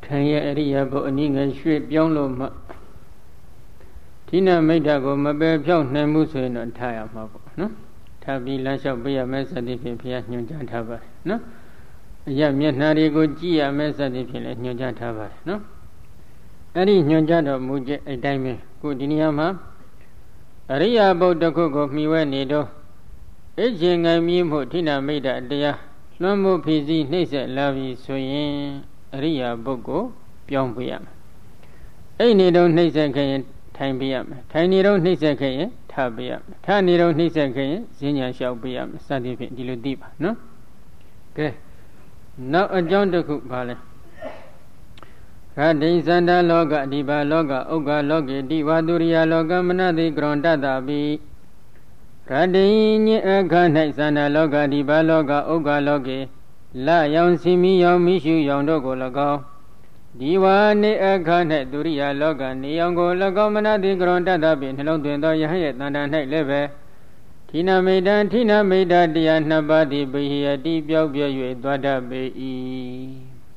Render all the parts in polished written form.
ခံရအရိယာဘုအနည်းငယ်ရွှေ့ပြောင်းလို့မှဌိနမိတ်တာကိုမပယ်ဖြောက်နိုင်မှုဆိုရင်တော့ထားရမှာပေါ့နော်ထားပြီးလမ်းလျှောက်ပေးရမယ်စသည်ဖြင့်ဘုရားညွှန်ကြားထားပါတယ်နော်အရမျက်နှာတွေကိုကြည့်ရမယ်စသည်ဖြင့်လည်းညွှန်ကြားထားပါတယ်နော်အဲ့ဒီညွှန်ကြားတော်မူချက်အတိုင်းပဲခုဒီနေရာမှာအရိယာဘုတစ်ခုကိုမှီဝဲနေတော့အချင်းငယ်မြည်မှုဌိနမိတ်တာတရားလွှမ်းမိုးဖြစ်စီနှိမ့်ဆက်လာပြီဆိုရင်အရိယာဘုကိုပြောင်းပေးရမယ်အဲ့နေတော့နှိမ့်ဆက်ခဲ့ရင်ထိုင်ပေးရမယ်ထိုင်နေတော့နှိမ့်ဆက်ခဲ့ရင်ထားပေးရမယ်ထားနေတော့နှိမ့်ဆက်ခဲ့ရင်ဈဉ္ညာလျှောက်ပေးရမယ်စသည်ဖြင့်ဒီလိုသိပါနော်ကဲနောက်အကြောင်းတစ်ခုပါလဲရဒိသန္တာလောကဒီပါလောကဥက္ကလောကေတိဝတုရိယလောကမနတိကရွန်တတပိရဒိညေအခါ၌သန္တာလောကဒီပါလောကဥက္ကလောကေလယောင်စီမီယောင်မိရှုယောင်တို့ကို၎င်းဒီဝါနေအခါ၌ဒုရိယလောကနေယောင်ကို၎င်းမနတိကရွန်တတပိနှလုံးသွင်းသောယဟရဲ့တန်တန်၌လည်းပဲဌိနမိတ်တံဌိနမိတ်တတရားနှစ်ပါးသည်ပိဟယတိပြောက်ပြည့်၍သွားတတ်ပေ၏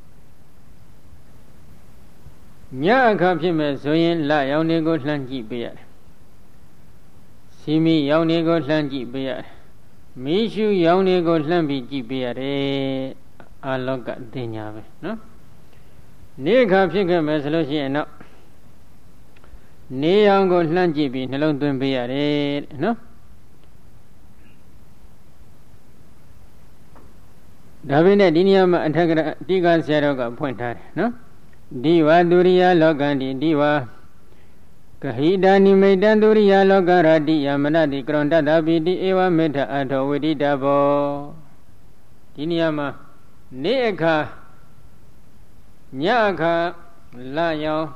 ညအခါဖြစ်မဲ့ဆိုရင်လယောင်တွေကိုလှမ်းကြည့်ပေးရတယ်စီမီယောင်တွေကိုလှမ်းကြည့်ပေးရတယ်မိရှုယောင်တွေကိုလှမ်းပြီးကြည့်ပေးရတယ်အာလောကတင်ညာပဲနော်နေအခါဖြစ်ခဲ့မယ်ဆိုလို့ရှိရင်တော့နေယောင်ကိုလှမ်းကြည့်ပြီးနှလုံးသွင်းပေးရတယ်နော်ဒါပေမဲ့ဒီနေရာမှာအထက်ကတိကဆရာတော်ကဖွင့်ထားတယ်နော်ဒီဝဒုရိယလောကံဒီဝကဟိတာနိမိတံဒုရိယလောကရတိယမနတိကရွန်တတပိတိဧဝမေထအထောဝိတိတဘောဒီနေရာမှာနေအခါညအခါလယောင်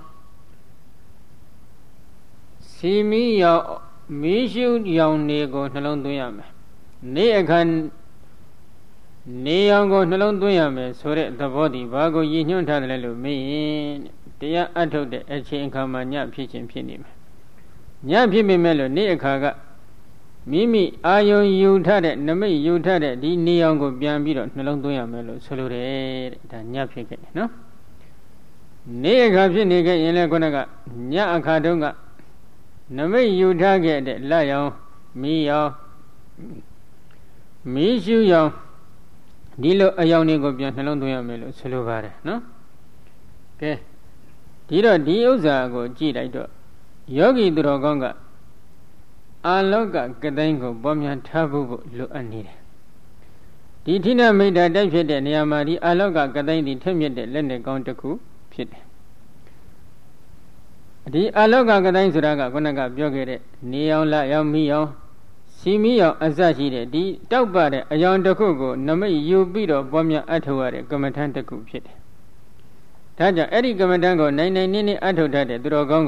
စီမီယောင်မိရှုယောင်နေကိုနှလုံးသွင်းရမယ်နေအခါနေယောင်ကိုနှလုံးသွင်းရမယ်ဆိုတဲ့သဘောတည်းဘာကိုရည်ညွှန်းထားတယ်လို့မေးရင်တရားအထုတ်တဲ့အချိန်အခါမှာညဖြစ်ခြင်းဖြစ်နေမယ်ညဖြစ်ပေမဲ့လို့နေ့အခါကမိမိအာယုံယူထတဲ့နမိတ်ယူထတဲ့ဒီနေယောင်ကိုပြန်ပြီးတော့နှလုံးသွင်းရမယ်လို့ဆိုလိုတယ်တဲ့ဒါညဖြစ်ခဲ့တယ်နော်နေ့အခါဖြစ်နေခဲ့ရင်လည်းခုနကညအခါတုန်းကနမိတ်ယူထခဲ့တဲ့လက်ယောင်မီးယောင်မီးရှုယောင်ဒီလိုအယောင်တွေကိုပြန်နှလုံးသွင်းရမယ်လို့ဆိုလိုပါတယ်နော်ကဲဒီတော့ဒီဥစ္စာကိုကြည့်လိုက်တော့ယောဂီသူတော်ကောင်းကအာလောကကတိုင်းကိုပွားများထားဖို့လိုအပ်နေတယ်ဒီဌိနမိတ်တာတိုက်ဖြစ်တဲ့နေရာမှာဒီအာလောကကတိုင်းဒီထက်မြက်တဲ့လက်နဲ့ကောင်းတစ်ခုဖြစ်တယ်ဒီအာလောကကတိုင်းဆိုတာကခုနကပြောခဲ့တဲ့နေအောင်လယောင်မိအောင်စီမီအောင်အစရှိတဲ့ဒီတောက်ပတဲ့အယောင်တစ်ခုကိုနမိတ်ယူပြီးတော့ပွားများအထောက်ရတဲ့ကမ္မထံတစ်ခုဖြစ်တယ်ဒါကြောင့်အဲ့ဒီကမ္မထံကိုနိုင်နိုင်နင်းနင်းအထောက်တတ်တဲ့သူတော်ကောင်းက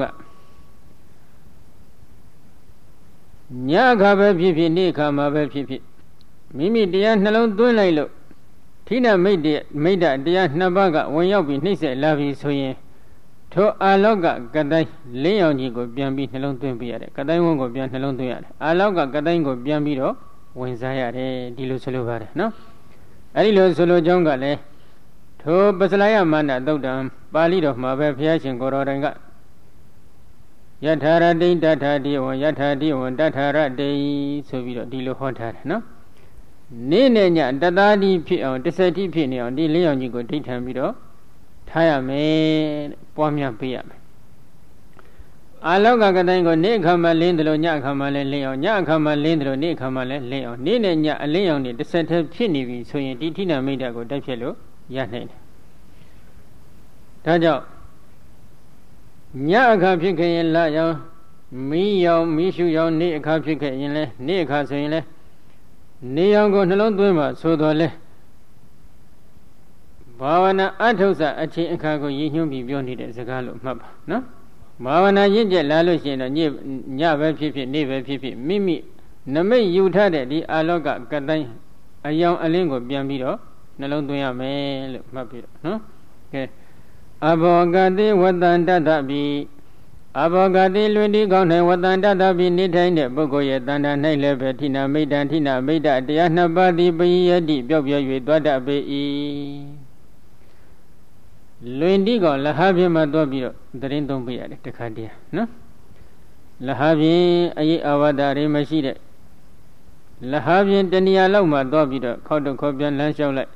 ညအခါပဲဖြစ်ဖြစ်နေ့အခါမှာပဲဖြစ်ဖြစ်မိမိတရားနှလုံးသွင်းလိုက်လို့ဌိနမိတ်တရားနှစ်ပါးကဝင်ရောက်ပြီးနှိမ့်ဆက်လာပြီဆိုရင်ထိုအာလောကကတိုင်းလင်းရောင်ကြီးကိုပြန်ပြီးနှလုံးသွင်းပြရတယ်ကတိုင်းဝန်းကိုပြန်နှလုံးသွင်းရတယ်အာလောကကတိုင်းကိုပြန်ပြီးတော့ဝင်စားရတယ်ဒီလိုဆိုလိုပါတယ်နော်အဲ့ဒီလိုဆိုလိုကြောင်းကလည်းထိုပစ္စလာယမာနသုတ်တံပါဠိတော်မှာပဲဘုရားရှင်ကိုယ်တော်တိုင်ကယထာရတိတထာတိဝံယထာတိဝံတထာရတိဆိုပြီးတော့ဒီလိုဟောထားတယ်နော်နေ့နဲ့ညတသားတိဖြစ်အောင်တဆက်တိဖြစ်နေအောင်ဒီလင်းရောင်ကြီးကိုဒိဋ္ဌံပြီးတော့ထားရမယ်ပွားများပေးရမယ်အာလောကကတိုင်းကိုနေ့အခါမှလင်းတယ်လို့ညအခါမှလည်းလင်းအောင်ညအခါမှလင်းတယ်လို့နေ့အခါမှလည်းလင်းအောင်နေ့နဲ့ညအလင်းရောင်တွေတစ်ဆက်တည်းဖြစ်နေပြီဆိုရင်ဒီဌိနမိတ်တာကိုတိုက်ဖြစ်လို့ရနိုင်တယ်ဒါကြောင့်ညအခါဖြစ်ခဲ့ရင်လရောင်မီးရောင်မီးရှုရောင်နေ့အခါဖြစ်ခဲ့ရင်လည်းနေ့အခါဆိုရင်လည်းနေရောင်ကိုနှလုံးသွင်းမှဆိုတော်လဲဘာဝနာအထုဆအချိန်အခါကိုရည်ညွှန်းပြီးပြောနေတဲ့စကားလို့မှတ်ပါနော်ဘာဝနာရင့်ကျက်လာလို့ရှိရင်တော့ညပဲဖြစ်ဖြစ်နေ့ပဲဖြစ်ဖြစ်မိမိနမိတ်ယူထားတဲ့ဒီအာလောကကတိုင်းအယောင်အလင်းကိုပြန်ပြီးတော့နှလုံးသွင်းရမယ်လို့မှတ်ပြီးတော့နော်ကဲအဘောဂတိဝတ္တန္တတပိအဘောဂတိလွင်ဒီကောင်း၌ဝတ္တန္တတပိနေထိုင်တဲ့ပုဂ္ဂိုလ်ရဲ့တဏ္ဍာ၌လည်းပဲဌိနမိတ်တံဌိနမိတ်တတရားနှစ်ပါးသည်ပိယတိပြောက်ပြော၍သွားတတ်ပေ၏လွင်တိကောင်လဟာပြင်းမှာသွားပြီးတော့သတင်းသုံးပေးရတယ်တခါတည်းနော်လဟာပြင်းအရေးအဝါဒတွေမရှိတဲ့လဟာပြင်းတဏှာလောက်မှသွားပြီးတော့ခေါက်တော့ခေါ်ပြန်လမ်းလျှောက်လိုက်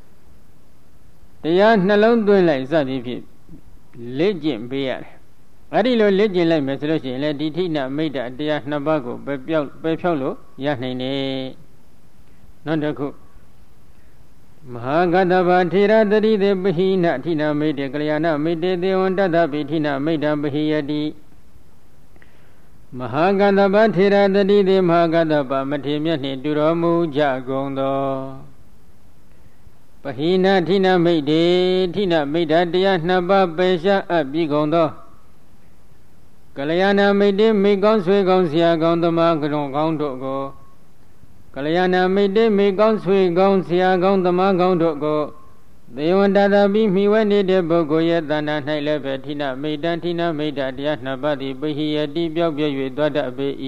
တရားနှလုံးသွင်းလိုက်စသည်ဖြင့်လေ့ကျင့်ပေးရတယ်အဲ့ဒီလိုလေ့ကျင့်လိုက်မယ်ဆိုလို့ရှိရင်လေဒီဋ္ဌိနမိတ်တတရားနှစ်ပါးကိုပဲဖြောက်လို့ရနိုင်တယ်နောက်တစ်ခုမဟာဂတဗထေရတတိသေပဟိနဋ္ဌိနမိတ်တေကလျာဏမိတ်တေသေဝံတတပိဋ္ဌိနမိတ်တပဟိယတိမဟာဂတဗထေရတတိသေမဟာဂတဗမထေမြတ်နှင့်တူတော်မူကြကုန်သောပဟိနဋ္ဌိနမိတ်တေဋ္ဌိနမိတ်တရားနှစ်ပါးပယ်ရှားအပ်ပြီးကုန်သောကလျာဏမိတ်တေမိကောင်းဆွေကောင်းဆရာကောင်းသမားကောင်းတို့ကိုကလျာဏမိတ်တေမိကောင်းဆွေကောင်းဆရာကောင်းသမားကောင်းတို့ကိုသေဝန္တတာပြီးမိဝဲနေတဲ့ပုဂ္ဂိုလ်ရဲ့တဏ္ဍာ၌လည်းပဲဋ္ဌိနမိတ်တရားနှစ်ပါးသည်ပဟိယတိပြောက်ပြည့်၍သွားတတ်ပေ၏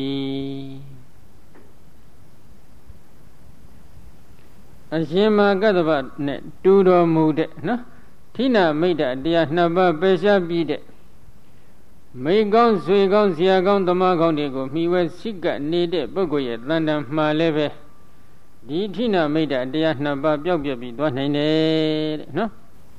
အရှင်မကတ္တဗနဲ့တူတော်မူတဲ့နော်ဋ္ဌိနမိတ်တရားနှစ်ပါးပယ်ရှားပြီးတဲ့မိကောင်းဆွေကောင်းဆရာကောင်းသမားကောင်းတွေကိုမိဝဲစိတ်ကနေတဲ့ပုဂ္ဂိုလ်ရဲ့တဏ္ဍာမှာလည်းပဲဒီဋ္ဌိနမိတ်တရားနှစ်ပါးပြောက်ပြပြီးသွားနိုင်တယ်တဲ့နော်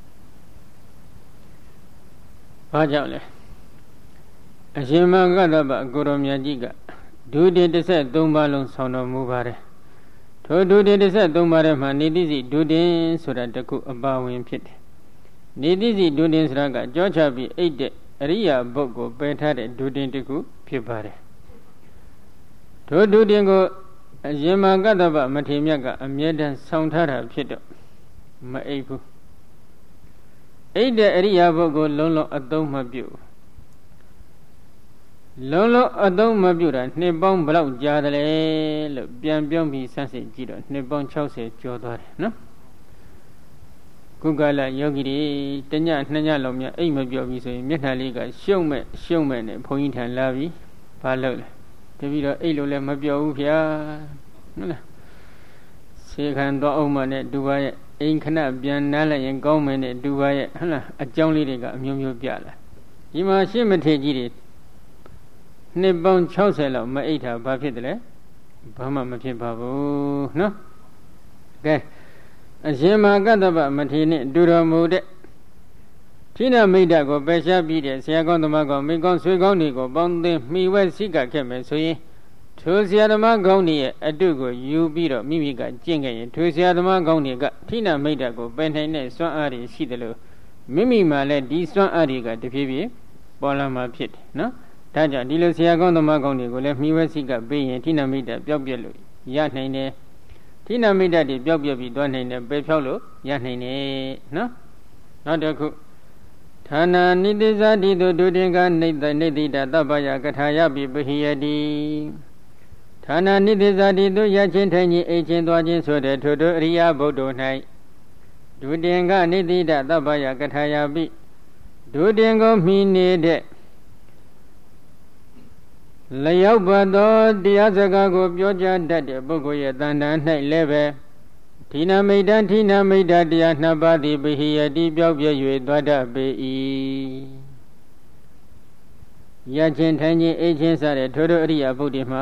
ဘာကြောင့်လဲအရှင်မကတ္တဗကိုရောမြတ်ကြီးကဒုတိယ13ပါးလုံးဆောင်တော်မူပါတယ်ထိုဒုတိယ13ပါးထဲမှာနေတိစီဒုတိယဆိုတာတခုအပါဝင်ဖြစ်တယ်နေတိစီဒုတိယဆိုတာကကြောချပြီးအိတ်တဲ့အရိယာဘုတ်ကိုပယ်ထားတဲ့ဒုတိယတစ်ခုဖြစ်ပါတယ်ထိုဒုတိယကိုအရှင်မကတ္တဗမထေမြတ်ကအမြဲတမ်းဆောင်ထားတာဖြစ်တော့မအိပ်ဘူးအိတ်တဲ့အရိယာဘုတ်ကိုလုံးလုံးအသုံးမပြုလုံးလုံးအသုံးမပြုတာနှစ်ပေါင်းဘယ်လောက်ကြာတယ်လဲလို့ပြန်ပြောပြီးစမ်းစစ်ကြည့်တော့နှစ်ပေါင်း60ကျော်သွားတယ်နော်ကုက္ကလယောဂီတွေတညနှစ်ညလောက်များအိတ်မပြောပြီးဆိုရင်မျက်နှာလေးကရှုံ့မဲ့နဲ့ဘုန်းကြီးထံလာပြီးဘာလုပ်လဲတပည့်တော့အိတ်လို့လည်းမပြောဘူးဗျာဟုတ်လားဆေခံတော့အောင်မနဲ့ဒူပါရဲ့အိမ်ခဏပြန်နားလိုက်ရင်ကောင်းမယ်နဲ့ဒူပါရဲ့ဟုတ်လားအကြောင်းလေးတွေကအမျိုးမျိုးပြလာဒီမှာရှင်းမထေကြီးတွေနှစ်ပေါင်း60လောက်မအိတ်တာဘာဖြစ်တယ်လဲဘာမှမဖြစ်ပါဘူးနော်ကဲအရှင်မကတ္တဗမထေနဲ့တူတော်မူတဲ့ဋ္ဌိနမိတ်ကိုပယ်ရှားပြီးတဲ့ဆရာကောင်းသမားကောင်းမိကောင်းဆွေကောင်းတွေကိုပေါင်းသင်းမိဝဲစိတ်ကခဲ့မယ်ဆိုရင်ထိုဆရာသမားကောင်းတွေရဲ့အတုကိုယူပြီးတော့မိမိကကျင့်ခဲ့ရင်ထိုဆရာသမားကောင်းတွေကဋ္ဌိနမိတ်ကိုပယ်နိုင်တဲ့စွမ်းအားတွေရှိတယ်လို့မိမိမှလည်းဒီစွမ်းအားတွေကတဖြည်းဖြည်းပေါ်လာမှာဖြစ်တယ်နော်ဒါကြောင့်ဒီလိုဆရာကောင်းသမားကောင်းတွေကိုလည်းမိဝဲစိတ်ကပေးရင်ဋ္ဌိနမိတ်ပျောက်ပြက်လို့ရနိုင်တယ်ဋ္ဌိနမိတ်တွေပျောက်ပြက်ပြီးသွားနိုင်တယ်ပယ်ဖြောက်လို့ရနိုင်တယ်နော်နောက်တစ်ခုဌာနာနိတိဇာတိတုဒုတိယကနေတိတသဗ္ဗယကထာယပိပဟိယတိဌာနာနိတိဇာတိတုရချင်းထိုင်ခြင်းအိမ်ချင်းသွားခြင်းဆိုတဲ့ထိုတို့အရိယဘုဒ္ဓ၌ဒုတိယကနေတိတသဗ္ဗယကထာယပိဒုတိယကိုမှီနေတဲ့လျောက်ပါသောတရားစကားကိုပြောကြားတတ်တဲ့ပုဂ္ဂိုလ်ရဲ့တဏ္ဍာ၌လည်းပဲဋ္ဌိနမိတ်တရားနှစ်ပါးသည်ပဟိယတိပြောက်ပြည့်၍သွားတတ်ပေ၏ရချင်းထိုင်ခြင်းအိတ်ချင်းစတဲ့ထိုတို့အရိယာဘုဒ္ဓမှာ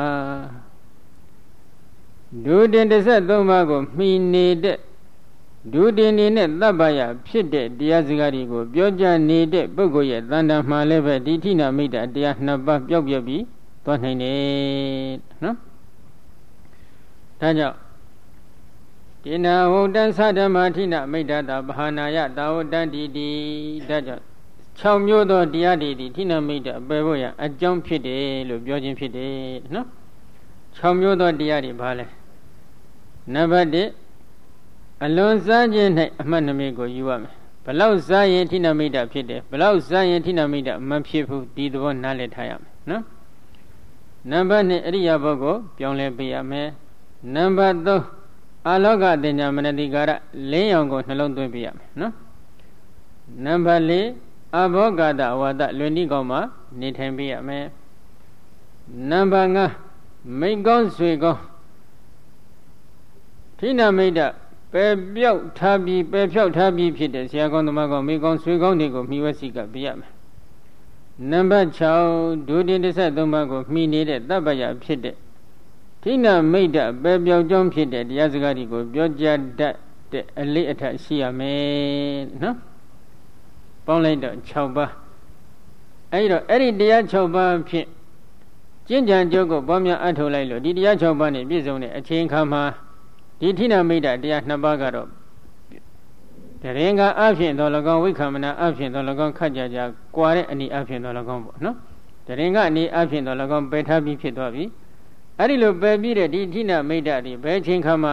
ဒုတင်13ပါးကိုမှီနေတဲ့ဒုတင်နေနဲ့သဗ္ဗယဖြစ်တဲ့တရားစကားတွေကိုပြောကြားနေတဲ့ပုဂ္ဂိုလ်ရဲ့တဏ္ဍာမှာလည်းပဲဒီဋ္ဌိနမိတ်တရားနှစ်ပါးပြောက်ပြည့်ပြီးသွားနိုင်တယ်နော်ဒါကြောင့်တိနာဝုတ္တသဓမ္မဋ္ဌိနမိတ်တာဘာနာယတာဝတ္တတိတိဒါကြောင့်6မျိုးသောတရားတွေဒီဋ္ဌိနမိတ်ပယ်ဖို့ရအကြောင်းဖြစ်တယ်လို့ပြောခြင်းဖြစ်တယ်နော်6မျိုးသောတရားတွေဘာလဲနံပါတ်1အလွန်စားခြင်း၌အမှတ်နှမိတ်ကိုယူရမယ်ဘလောက်စားရင်ဋ္ဌိနမိတ်ဖြစ်တယ်ဘလောက်စားရင်ဋ္ဌိနမိတ်မဖြစ်ဘူးဒီသဘောနားလည်ထားရမယ်နော်နံပါတ်2အရိယာဘုတ်ကိုပြောင်းလဲပေးရမယ်နံပါတ်3အာလောကတင်ညာမနတိကာရလင်းရောင်ကိုနှလုံးသွင်းပေးရမယ်နော်နံပါတ်4အဘောဂတဝါဒလွင်တိကောင်မှာနေထိုင်ပေးရမယ်နံပါတ်5မိတ်ကောင်းဆွေကောင်းဋ္ဌိနမိတ်ပပဲပြောက်ထားပြီးပဲဖြောက်ထားပြီးဖြစ်တဲ့ဆရာကောင်းသမားကောင်းမိကောင်းဆွေကောင်းတွေကိုမိဝဲစီကပြရမယ်နံပါတ်6ဒုတိယ13ပါးကိုမိနေတဲ့တပ္ပယဖြစ်တဲ့ထိနာမိတ်တပဲပြောက်ကြောင်းဖြစ်တဲ့တရားစကားတွေကိုပြောကြားတတ်တဲ့အလေးအထရှိရမယ်နော်ပေါင်းလိုက်တော့6ပါးအဲ့ဒီတရား6ပါးဖြင့်ကျင့်ကြံကြုတ်ကိုပွားများအထောက်လိုက်လို့ဒီတရား6ပါးနဲ့ပြည့်စုံတဲ့အချိန်ခါမှာဒီထိနာမိတ်တတရား2ပါးကတော့တရင်ကအဖြစ်တော်၎င်းဝိခမနာအဖြစ်တော်၎င်းခတ်ကြကြကွာတဲ့အနည်းအဖြစ်တော်၎င်းပေါ့နော်တရင်ကအနည်းအဖြစ်တော်၎င်းပယ်ထားပြီးဖြစ်သွားပြီအဲ့ဒီလိုပယ်ပြီးတဲ့ဒီထိနာမိတ်တတွေဘယ်ချိန်ခါမှာ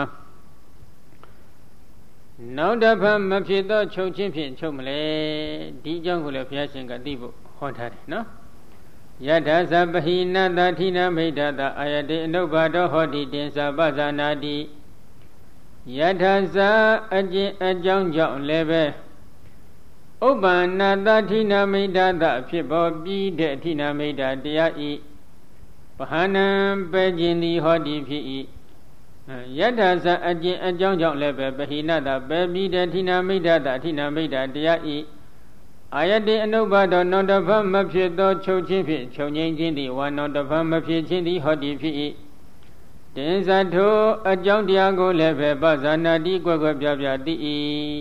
နောက်တစ်ဖန်မဖြစ်သောချုပ်ချင်းဖြင့်ချုပ်မလဲဒီအကြောင်းကိုလည်းဘုရားရှင်ကသိဖို့ဟောထားတယ်နော်ယထာသပဟိနတထိနာမိတ်တအာယတေအနုဘာတောဟောတိတင်္စပဇာနာတိယထာဇာအကျင့်အကြောင်းကြောင့်လည်းပဲဥပ္ပန္နတထိနာမိတ်တဖြစ်ပေါ်ပြီးတဲ့ထိနာမိတ်တရားဤပဟနံပဲခြင်းသည်ဟောတိဖြစ်၏ယထာဇာအကျင့်အကြောင်းကြောင့်လည်းပဲပဟိနတပဲပြီးတဲ့ထိနာမိတ်ထိနာမိတ်တရားဤအာယတေအနုဘာတောနောတဖမဖြစ်သောချုပ်ခြင်းဖြင့်ချုပ်ငြိမ်းခြင်းသည်ဝါနောတဖမဖြစ်ခြင်းသည်ဟောတိဖြစ်၏တင်္စထိုအကြောင်းတရားကိုလည်းပဲပဇာနာတိကွယ်ကွယ်ပြပြသိ၏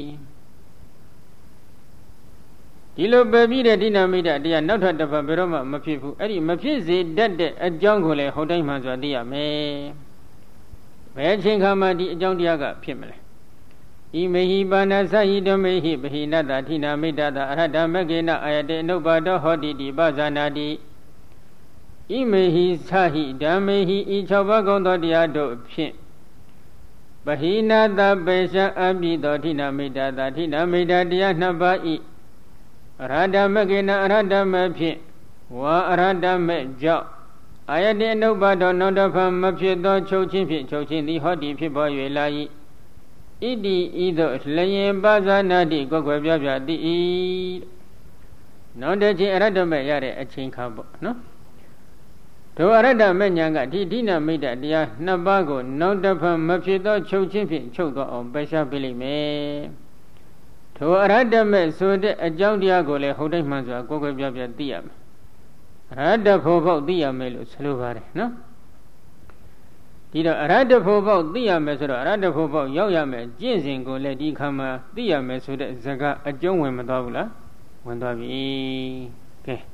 ဒီလိုပဲပြီးတဲ့ဒိနာမိတ်တရားနောက်ထပ်တစ်ဖက်ဘယ်တော့မှမဖြစ်ဘူးအဲ့ဒီမဖြစ်စေတတ်တဲ့အကြောင်းကိုလည်းဟုတ်တိုင်းမှဆိုသိရမယ်ဘယ်ချိန်ခါမှဒီအကြောင်းတရားကဖြစ်မလဲဣမေဟိပါဏသဟိတမေဟိပဟိနတထိနာမိတ်တအရဟတမဂ္ဂေနအာယတေအနုဘာတောဟောတိတိပဇာနာတိဣမေဟိသဟိဓမ္မေဟိဤ6ပါးကုံသောတရားတို့ဖြင့်ပဟိနတပေရှာအပိသောထိနာမိတ်တထိနာမိတ်တရား2ပါးဤအရဟတမဂ္ဂေနအရဟတမဖြင့်ဝါအရဟတမကြောင့်အာယတေအနုဘာတောနောတဖန်မဖြစ်သောချုပ်ချင်းဖြင့်ချုပ်ချင်းသည်ဟောတိဖြစ်ပေါ်၍လာ၏ဣတိဤသို့လျင်ပဇာနာတိကိုယ်ွယ်ပြပြသိ၏နောက်တစ်ချိန်အရဟတမရတဲ့အချိန်ခါပေါ့နော်တို့အရဟတမဉာဏ်ကဒီဒိနာမိတ်တရား2ပါးကိုနောက်တစ်ဖန်မဖြစ်သောချုပ်ချင်းဖြင့်ချုပ်သွားအောင်ပယ်ရှားပေးလိမ့်မယ်တို့အရဟတမဆိုတဲ့အကြောင်းတရားကိုလည်းဟုတ်တိုင်းမှန်စွာကိုယ်ွယ်ပြပြသိရမယ်အရဟတဖို့ဖို့သိရမယ်လို့ဆိုလိုပါတယ်နော်ဒီတော့အရဟတဖို့ဖို့သိရမယ်ဆိုတော့အရဟတဖို့ဖို့ရောက်ရမယ်ကျင့်စဉ်ကိုလည်းဒီခါမှာသိရမယ်ဆိုတဲ့ဇာကအကျုံးဝင်မသွားဘူးလားဝင်သွားပြီကဲ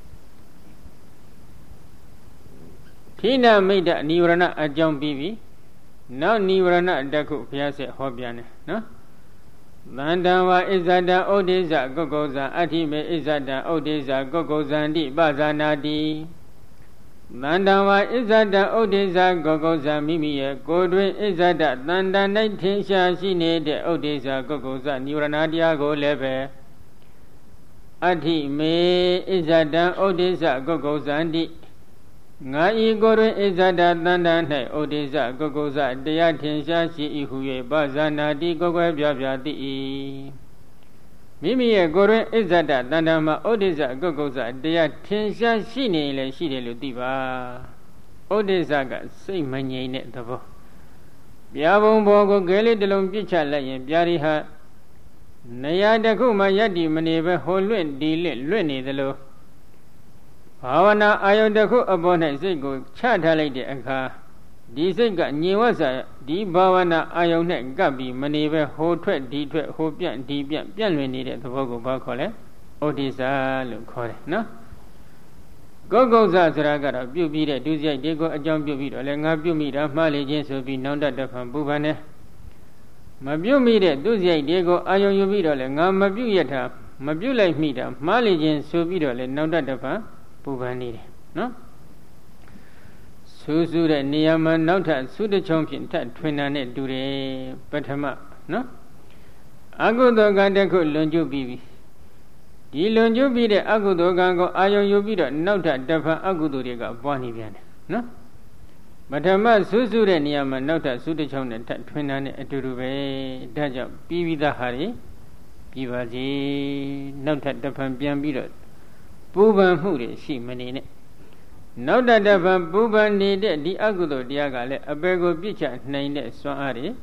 ထိနာမိတ်နိဝရဏအကြောင်းပြီးပြီနောက်နိဝရဏတခုဘုရားဆက်ဟောပြန်တယ်နော်သန္တံဝါဣဇဒံဩဒိဇကုက္ကုဇံအဋ္ဌိမေဣဇဒံဩဒိဇကုက္ကုဇံတိပဇာနာတိသန္တံဝါဣဇဒံဩဒိဇကုက္ကုဇံမိမိရဲ့ကိုယ်တွင်ဣဇဒသန္တံ၌ထင်ရှားရှိနေတဲ့ဩဒိဇကုက္ကုဇနိဝရဏတရားကိုလည်းပဲအဋ္ဌိမေဣဇဒံဩဒိဇကုက္ကုဇံတိငါဤကိုယ်တွင်ဣဇဒသန္တံ၌ဩဒိဇကုက္ကုဇတရားထင်ရှားရှိ၏ဟု၍ပဇာနာတိကိုယ်ွယ်ပြပြသိ၏မိမိရဲ့ကိုယ်တွင်ဣဇဒသန္တံမှာဩဒိဇကုက္ကုဇတရားထင်ရှားရှိနေလေရှိတယ်လို့သိပါဩဒိဇကစိတ်မငြိမ်တဲ့သဘောပြာဘုံဘောကိုကဲလေးတစ်လုံးပြစ်ချလိုက်ရင်ပြာရီဟာနေရာတစ်ခုမှယက်တီမနေပဲဟိုလွင့်ဒီလွင့်နေသလိုဘာဝနာအာယုန်တစ်ခုအပေါ်၌စိတ်ကိုချထားလိုက်တဲ့အခါဒီစိတ်ကညင်ဝတ်စာဒီဘာဝနာအာယုန်နဲ့ကပ်ပြီးမနေပဲဟိုထွက်ဒီထွက်ဟိုပြန့်ဒီပြန့်ပြန့်လွင်နေတဲ့သဘောကိုဘာခေါ်လဲဩဒိဇလို့ခေါ်တယ်နော်ကုက္ကုဇဆိုတာကတော့ပြုတ်ပြီးတဲ့ဒုစရိုက်တွေကိုအကြောင်းပြုတ်ပြီးတော့လည်းငါပြုတ်မိတာမှားလေခြင်းဆိုပြီးနောက်တဖန်ပူပန်တယ်မပြုတ်မိတဲ့ဒုစရိုက်တွေကိုအာယုန်ယူပြီးတော့လည်းငါမပြုတ်ရတာမပြုတ်လိုက်မိတာမှားလေခြင်းဆိုပြီးတော့လည်းနောက်တဖန်ပူပန်နေတယ်နော်ဆူဆူတဲ့နေရာမှာနောက်ထပ်ဆူတချုံဖြင့်ထပ်ထွင်တာနဲ့တူတယ်ပထမနော်အကုသိုလ်ကံတစ်ခုလွန်ကျူးပြီးပြီဒီလွန်ကျူးပြီးတဲ့အကုသိုလ်ကံကိုအာယုံယူပြီးတော့နောက်ထပ်တစ်ဖန်အကုသိုလ်တွေကပွားနေပြန်တယ်နော်ပထမဆူဆူတဲ့နေရာမှာနောက်ထပ်ဆူတချုံနဲ့ထပ်ထွင်တာနဲ့အတူတူပဲဒါကြောင့်ပြီးသားဟာတွေပြီးပါစေနောက်ထပ်တစ်ဖန်ပြန်ပြီးတော့ပူပန်မှုတွေရှိမနေနဲ့နောက်တပံပူပန်နေတဲ့ဒီအကုသိုလ်တရားကလည်းအပေကိုပြစ်ချနိုင်တဲ့စွမ်းအားတွေ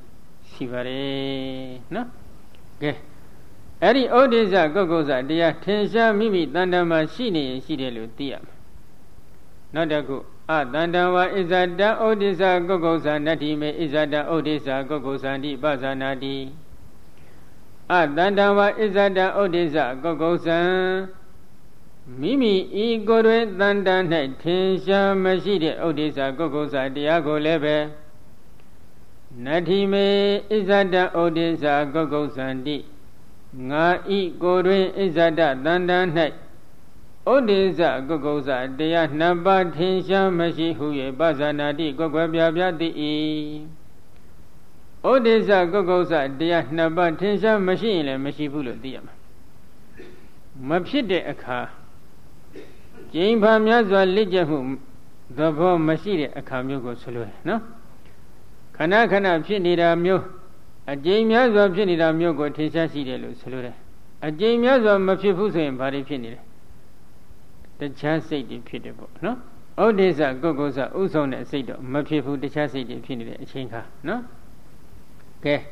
ရှိပါတယ်နော်ကဲအဲ့ဒီဩဒိစ္စကုက္ကုဇတရားထင်ရှားမိမိတဏ္ဍာမှာရှိနေရင်ရှိတယ်လို့သိရမယ်နောက်တစ်ခုအတန္တဝါဣဇတံဩဒိစ္စကုက္ကုဇနတ္တိမေဣဇတံဩဒိစ္စကုက္ကုဇံတိပဇာနာတိအတန္တဝါဣဇတံဩဒိစ္စကုက္ကုဇံမိမိဤကိုယ်တွင်တန်တန်၌ထင်ရှားမရှိတဲ့ဥဒိစ္စကုက္ကုဇတရားကိုလည်းပဲနတ္ထိမေဣဇဒဥဒိစ္စကုက္ကုဇန္တိငါဤကိုယ်တွင်ဣဇဒတန်တန်၌ဥဒိစ္စကုက္ကုဇတရားနှစ်ပါးထင်ရှားမရှိဟု၍ပဇာနာတိကွယ်ကွယ်ပြပြသိ၏ဥဒိစ္စကုက္ကုဇတရားနှစ်ပါးထင်ရှားမရှိရင်လည်းမရှိဘူးလို့သိရမှာမဖြစ်တဲ့အခါကျိန်ဖာများစွာလက်ကျက်မှုသဘောမရှိတဲ့အခါမျိုးကိုဆိုလိုတယ်နော်ခဏခဏဖြစ်နေတာမျိုးအကျိန်များစွာဖြစ်နေတာမျိုးကိုထင်ရှားရှိတယ်လို့ဆိုလိုတယ်အကျိန်များစွာမဖြစ်ဘူးဆိုရင်ဘာတွေဖြစ်နေလဲတခြားစိတ်တွေဖြစ်တယ်ပေါ့နော်ဩဒိစ္စကုက္ကုဇဥဆောင်တဲ့စိတ်တော့မဖြစ်ဘူးတခြားစိတ်တွေဖြစ်နေတဲ့အချိန်ခါနော်ကဲ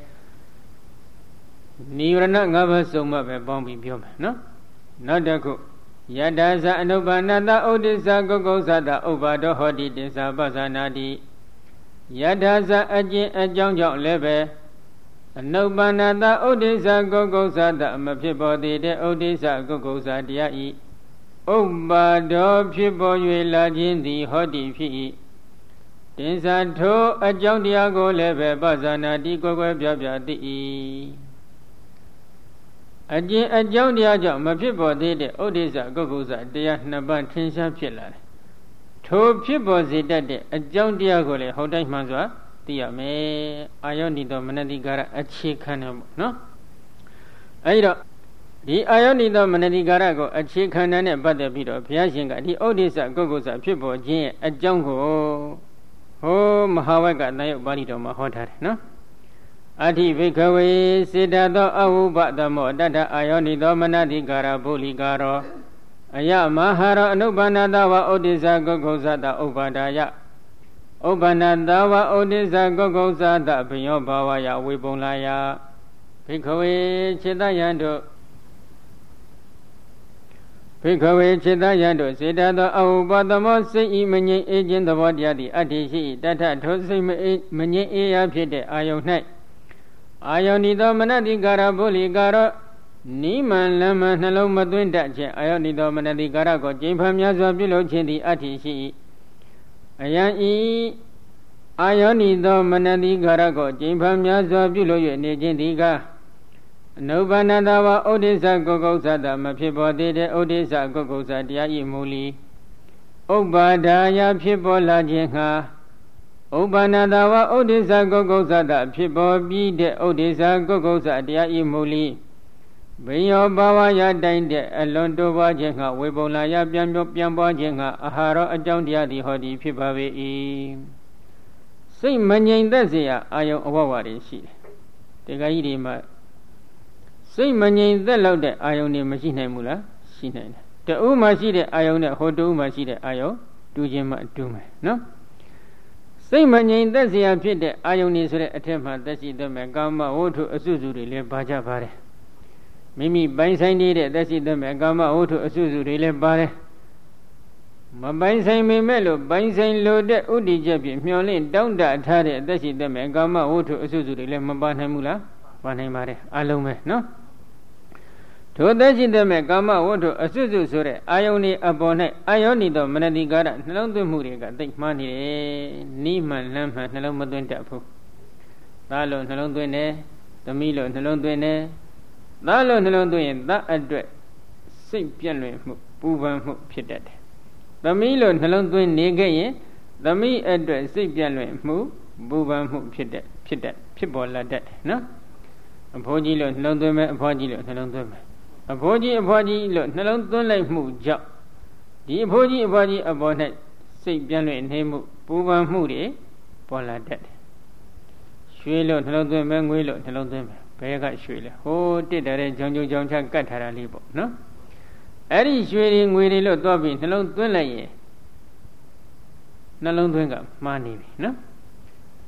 နိဝရဏ၅ပါးစုံမှပဲပေါင်းပြီးပြောမယ်နော်နောက်တစ်ခုယတ္တဇအနုပါဏတဩဒိစ္စကုက္ကုဇတဥပါဒောဟောတိတိသပဇာနာတိယတ္တဇအကျင့်အကြောင်းကြောင့်လည်းပဲအနုပါဏတဩဒိစ္စကုက္ကုဇတမဖြစ်ပေါ်သေးတဲ့ဩဒိစ္စကုက္ကုဇတရားဤဥပါဒောဖြစ်ပေါ်၍လာခြင်းသည်ဟောတိဖြစ်၏တင်္စာထိုအကြောင်းတရားကိုလည်းပဲပဇာနာတိကိုယ်ကိုယ်ပြပြသိ၏အကျင့်အကြောင်းတရားကြောင့်မဖြစ်ပေါ်သေးတဲ့ဥဒိစ္စကုက္ကုဇတရားနှစ်ပါးထင်ရှားဖြစ်လာတယ်ထိုဖြစ်ပေါ်စေတတ်တဲ့အကြောင်းတရားကိုလည်းဟောတိုင်းမှန်စွာသိရမယ်အာယောနိသောမနတိကာရအခြေခံတယ်ပေါ့နော်အဲဒီတော့ဒီအာယောနိသောမနတိကာရကိုအခြေခံတဲ့ပတ်သက်ပြီးတော့ဘုရားရှင်ကဒီဥဒိစ္စကုက္ကုဇဖြစ်ပေါ်ခြင်းရဲ့အကြောင်းကိုဟောမဟာဝက်ကတန်ရုပ်ပါဠိတော်မှာဟောထားတယ်နော်အဋ္ဌိဘိက္ခဝေစေတသောအဝုပသမောတတ္ထအာယောနိသောမနတိကာရဗုလိကာရောအယမဟာရောအနုပန္နတဝဥဒိစ္စကုက္ကုဇတဥပ္ပါဒာယဥပ္ပန္နတဝဥဒိစ္စကုက္ကုဇတဘယောဘာဝယဝေပုံလာယဘိက္ခဝေจิตယံတို့ဘိက္ခဝေจิตယံတို့စေတသောအဝုပသမောစိတ်ဤမငြိမ်အေးခြင်းသဘောတရားသည်အဋ္ဌိရှိတတ္ထထိုစိတ်မငြိမ်အေးရာဖြစ်တဲ့အာယုန်၌အာယောနိသောမနတိကာရဗုလိကာရောနိမန်လမနှလုံးမသွင်းတတ်ခြင်းအာယောနိသောမနတိကာရကိုကျင့်ဖန်များစွာပြုလုပ်ခြင်းသည်အဋ္ဌိရှိ၏အယံဤအာယောနိသောမနတိကာရကိုကျင့်ဖန်များစွာပြုလုပ်၍နေခြင်းသည်ကအနုပါဏတဝဥဒိစ္စကုက္ကုဇတမဖြစ်ပေါ်သေးတဲ့ဥဒိစ္စကုက္ကုဇတရားဤမူလီဥပ္ပါဒာယဖြစ်ပေါ်လာခြင်းဟာဥပ္ပန္နတဝဥဒိစ္စကုက္ကုဇတဖြစ်ပေါ်ပြီးတဲ့ဥဒိစ္စကုက္ကုဇတရားဤမူလီဘိယောဘာဝယတိုင်းတဲ့အလွန်တိုးပွားခြင်းကဝေပုံလာယပြန်ပွားခြင်းကအာဟာရောအကြောင်းတရားသည်ဟောဒီဖြစ်ပါပေ၏စိတ်မငြိမ်သက်စေရအာယုံအဝဝတွေရှိတယ်တေခါကြီးတွေမှာစိတ်မငြိမ်သက်လောက်တဲ့အာယုံတွေမရှိနိုင်ဘူးလားရှိနိုင်တယ်တဦးမှရှိတဲ့အာယုံနဲ့ဟိုတဦးမှရှိတဲ့အာယုံတူခြင်းမှတူမယ်နော်စိတ်မငြိမ်သက်เสียဖြစ်တဲ့အာယုန်နေဆိုတဲ့အထက်မှာသက်ရှိသက်မဲ့ကာမဝတ္ထုအစုစုတွေလည်းပါကြပါတယ်မိမိပိုင်ဆိုင်နေတဲ့သက်ရှိသက်မဲ့ကာမဝတ္ထုအစုစုတွေလည်းပါတယ်မပိုင်ဆိုင်ပေမဲ့လို့ပိုင်ဆိုင်လို့တဲ့ဥဒိချက်ဖြင့်မျှော်လင့်တောင်းတထားတဲ့သက်ရှိသက်မဲ့ကာမဝတ္ထုအစုစုတွေလည်းမပါနိုင်ဘူးလားပါနိုင်ပါတယ်အလုံးပဲနော်ထိုသက်ရှိသက်မဲ့ကာမဝတ္ထုအစုစုဆိုတဲ့အာယုန်နေအပေါ်၌အာယောနိသောမနတိကာရနှလုံးသွင်းမှုတွေကသိမှားနေတယ်နိမှန်လမ်းမှန်နှလုံးမသွင်းတတ်ဘူးသားလို့နှလုံးသွင်းတယ်သမီးလို့နှလုံးသွင်းတယ်သားလို့နှလုံးသွင်းရင်သားအတွက်စိတ်ပြန့်လွင့်မှုပူပန်မှုဖြစ်တတ်တယ်သမီးလို့နှလုံးသွင်းနေခဲ့ရင်သမီးအတွက်စိတ်ပြန့်လွင့်မှုပူပန်မှုဖြစ်ပေါ်လာတတ်တယ်နော်အဖိုးကြီးလို့နှလုံးသွင်းမယ်အဖွားကြီးလို့နှလုံးသွင်းမယ်အဖိုးကြီးအဖွားကြီးလို့နှလုံးသွင်းလိုက်မှုကြောင့်ဒီအဖိုးကြီးအဖွားကြီးအပေါ်၌စိတ်ပြန့်လွင့်နေမှုပူပန်မှုတွေပေါ်လာတတ်တယ်ရွှေလို့နှလုံးသွင်းမယ်ငွေလို့နှလုံးသွင်းမယ်ဘယ်ကရွှေလဲဟိုးတစ်တဲ့ကြောင်ကြုံကြောင်ချကတ်ထားတာလေးပေါ့နော်အဲ့ဒီရွှေတွေငွေတွေလို့သွားပြီးနှလုံးသွင်းလိုက်ရင်နှလုံးသွင်းကမှားနေပြီနော်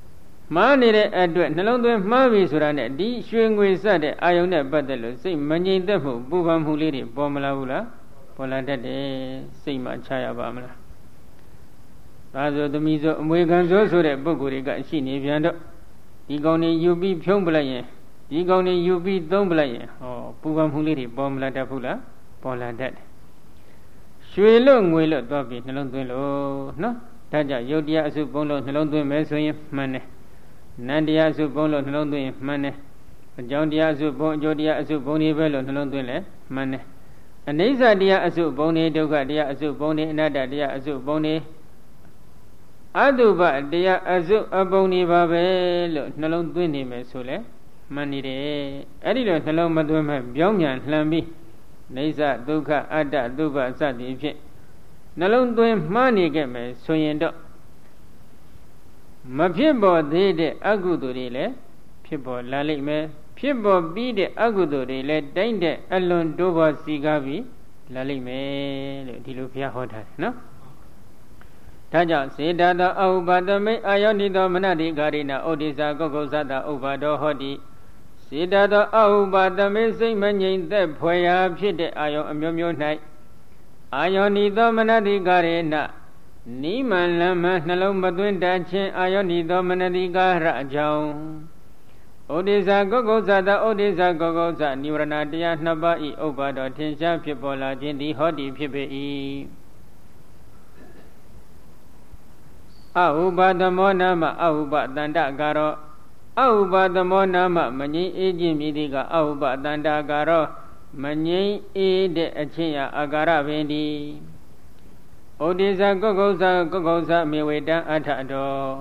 မှားနေတဲ့အတွက်နှလုံးသွင်းမှားပြီဆိုတာနဲ့ဒီရွှေငွေစတဲ့အာယုန်နဲ့ပတ်သက်လို့စိတ်မငြိမ်သက်မှုပူပန်မှုလေးတွေပေါ်မလာဘူးလားပေါ်လာတတ်တယ်စိတ်မှချရပါမလားဒါဆိုသမီးဆိုအမွေခံဆိုတဲ့ပုဂ္ဂိုလ်တွေကရှိနေပြန်တော့ဒီကောင်တွေယူပြီးဖြုံးပလိုက်ရင်ဒီကောင်တွေယူပြီးသုံးပလိုက်ရင်ဟောပူပန်မှုလေးတွေပေါ်မလာတတ်ဘူးလားပေါ်လာတတ်တယ်ရွှေလို့ငွေလို့သွားပြီးနှလုံးသွင်းလို့နော်ဒါကြောင့်ယုတ်တရားအစုပုံလို့နှလုံးသွင်းမယ်ဆိုရင်မှန်တယ်နန္တရားအစုပုံလို့နှလုံးသွင်းရင်မှန်တယ်အကြောင်းတရားအစုပုံအကျိုးတရားအစုပုံတွေပဲလို့နှလုံးသွင်းလဲမှန်တယ်အနိစ္စတရားအစုပုံတွေဒုက္ခတရားအစုပုံတွေအနတ္တတရားအစုပုံတွေအတုပတရားအစုအပုံတွေပါပဲလို့နှလုံးသွင်းနေမယ်ဆိုလဲမှန်နေတယ်အဲ့ဒီလိုနှလုံးမသွင်းမဲ့ပြောင်းပြန်လှန်ပြီးနိစ္စဒုက္ခအတ္တသုဘစသည်ဖြင့်နှလုံးသွင်းမှားနေခဲ့မယ်ဆိုရင်တော့မဖြစ်ပေါ်သေးတဲ့အကုသိုလ်တွေလည်းဖြစ်ပေါ်လာလိမ့်မယ်ဖြစ်ပေါ်ပြီးတဲ့အကုသိုလ်တွေလည်းတိုင်းတဲ့အလွန်တိုးပေါ်စီကားပြီးလာလိမ့်မယ်လို့ဒီလိုဘုရားဟောထားတယ်နော်ဒါကြောင့်စေတသောအဥပါဒမိအာယောနိသောမနတိကာရိဏဩဒိသကုက္ကုသတဥပါဒောဟောတိစေတသောအဥပါဒမိစိတ်မငြိမ်သက်ဖွယ်ရာဖြစ်တဲ့အာယောအမျိုးမျိုး၌အာယောနိသောမနတိကာရိဏနိမန်လမနှလုံးမသွင်းတတ်ခြင်းအာယောနိသောမနတိကာရအကြောင်းဩဒိသကုက္ကုသတဩဒိသကုက္ကုသနိဝရဏတရားနှစ်ပါးဤဥပါဒောထင်ရှားဖြစ်ပေါ်လာခြင်းသည်ဟောတိဖြစ်ပေ၏အဟုပသမောနာမအဟုပတန္တကာရောအဟုပသမောနာမမငြိမ်းအေးခြင်းမြည်သည်ကအဟုပတန္တကာရောမငြိမ်းအေးတဲ့အချင်းရာအာကာရပင်သည်ဩဒိသကုက္ကုသမေဝေတံအထတော်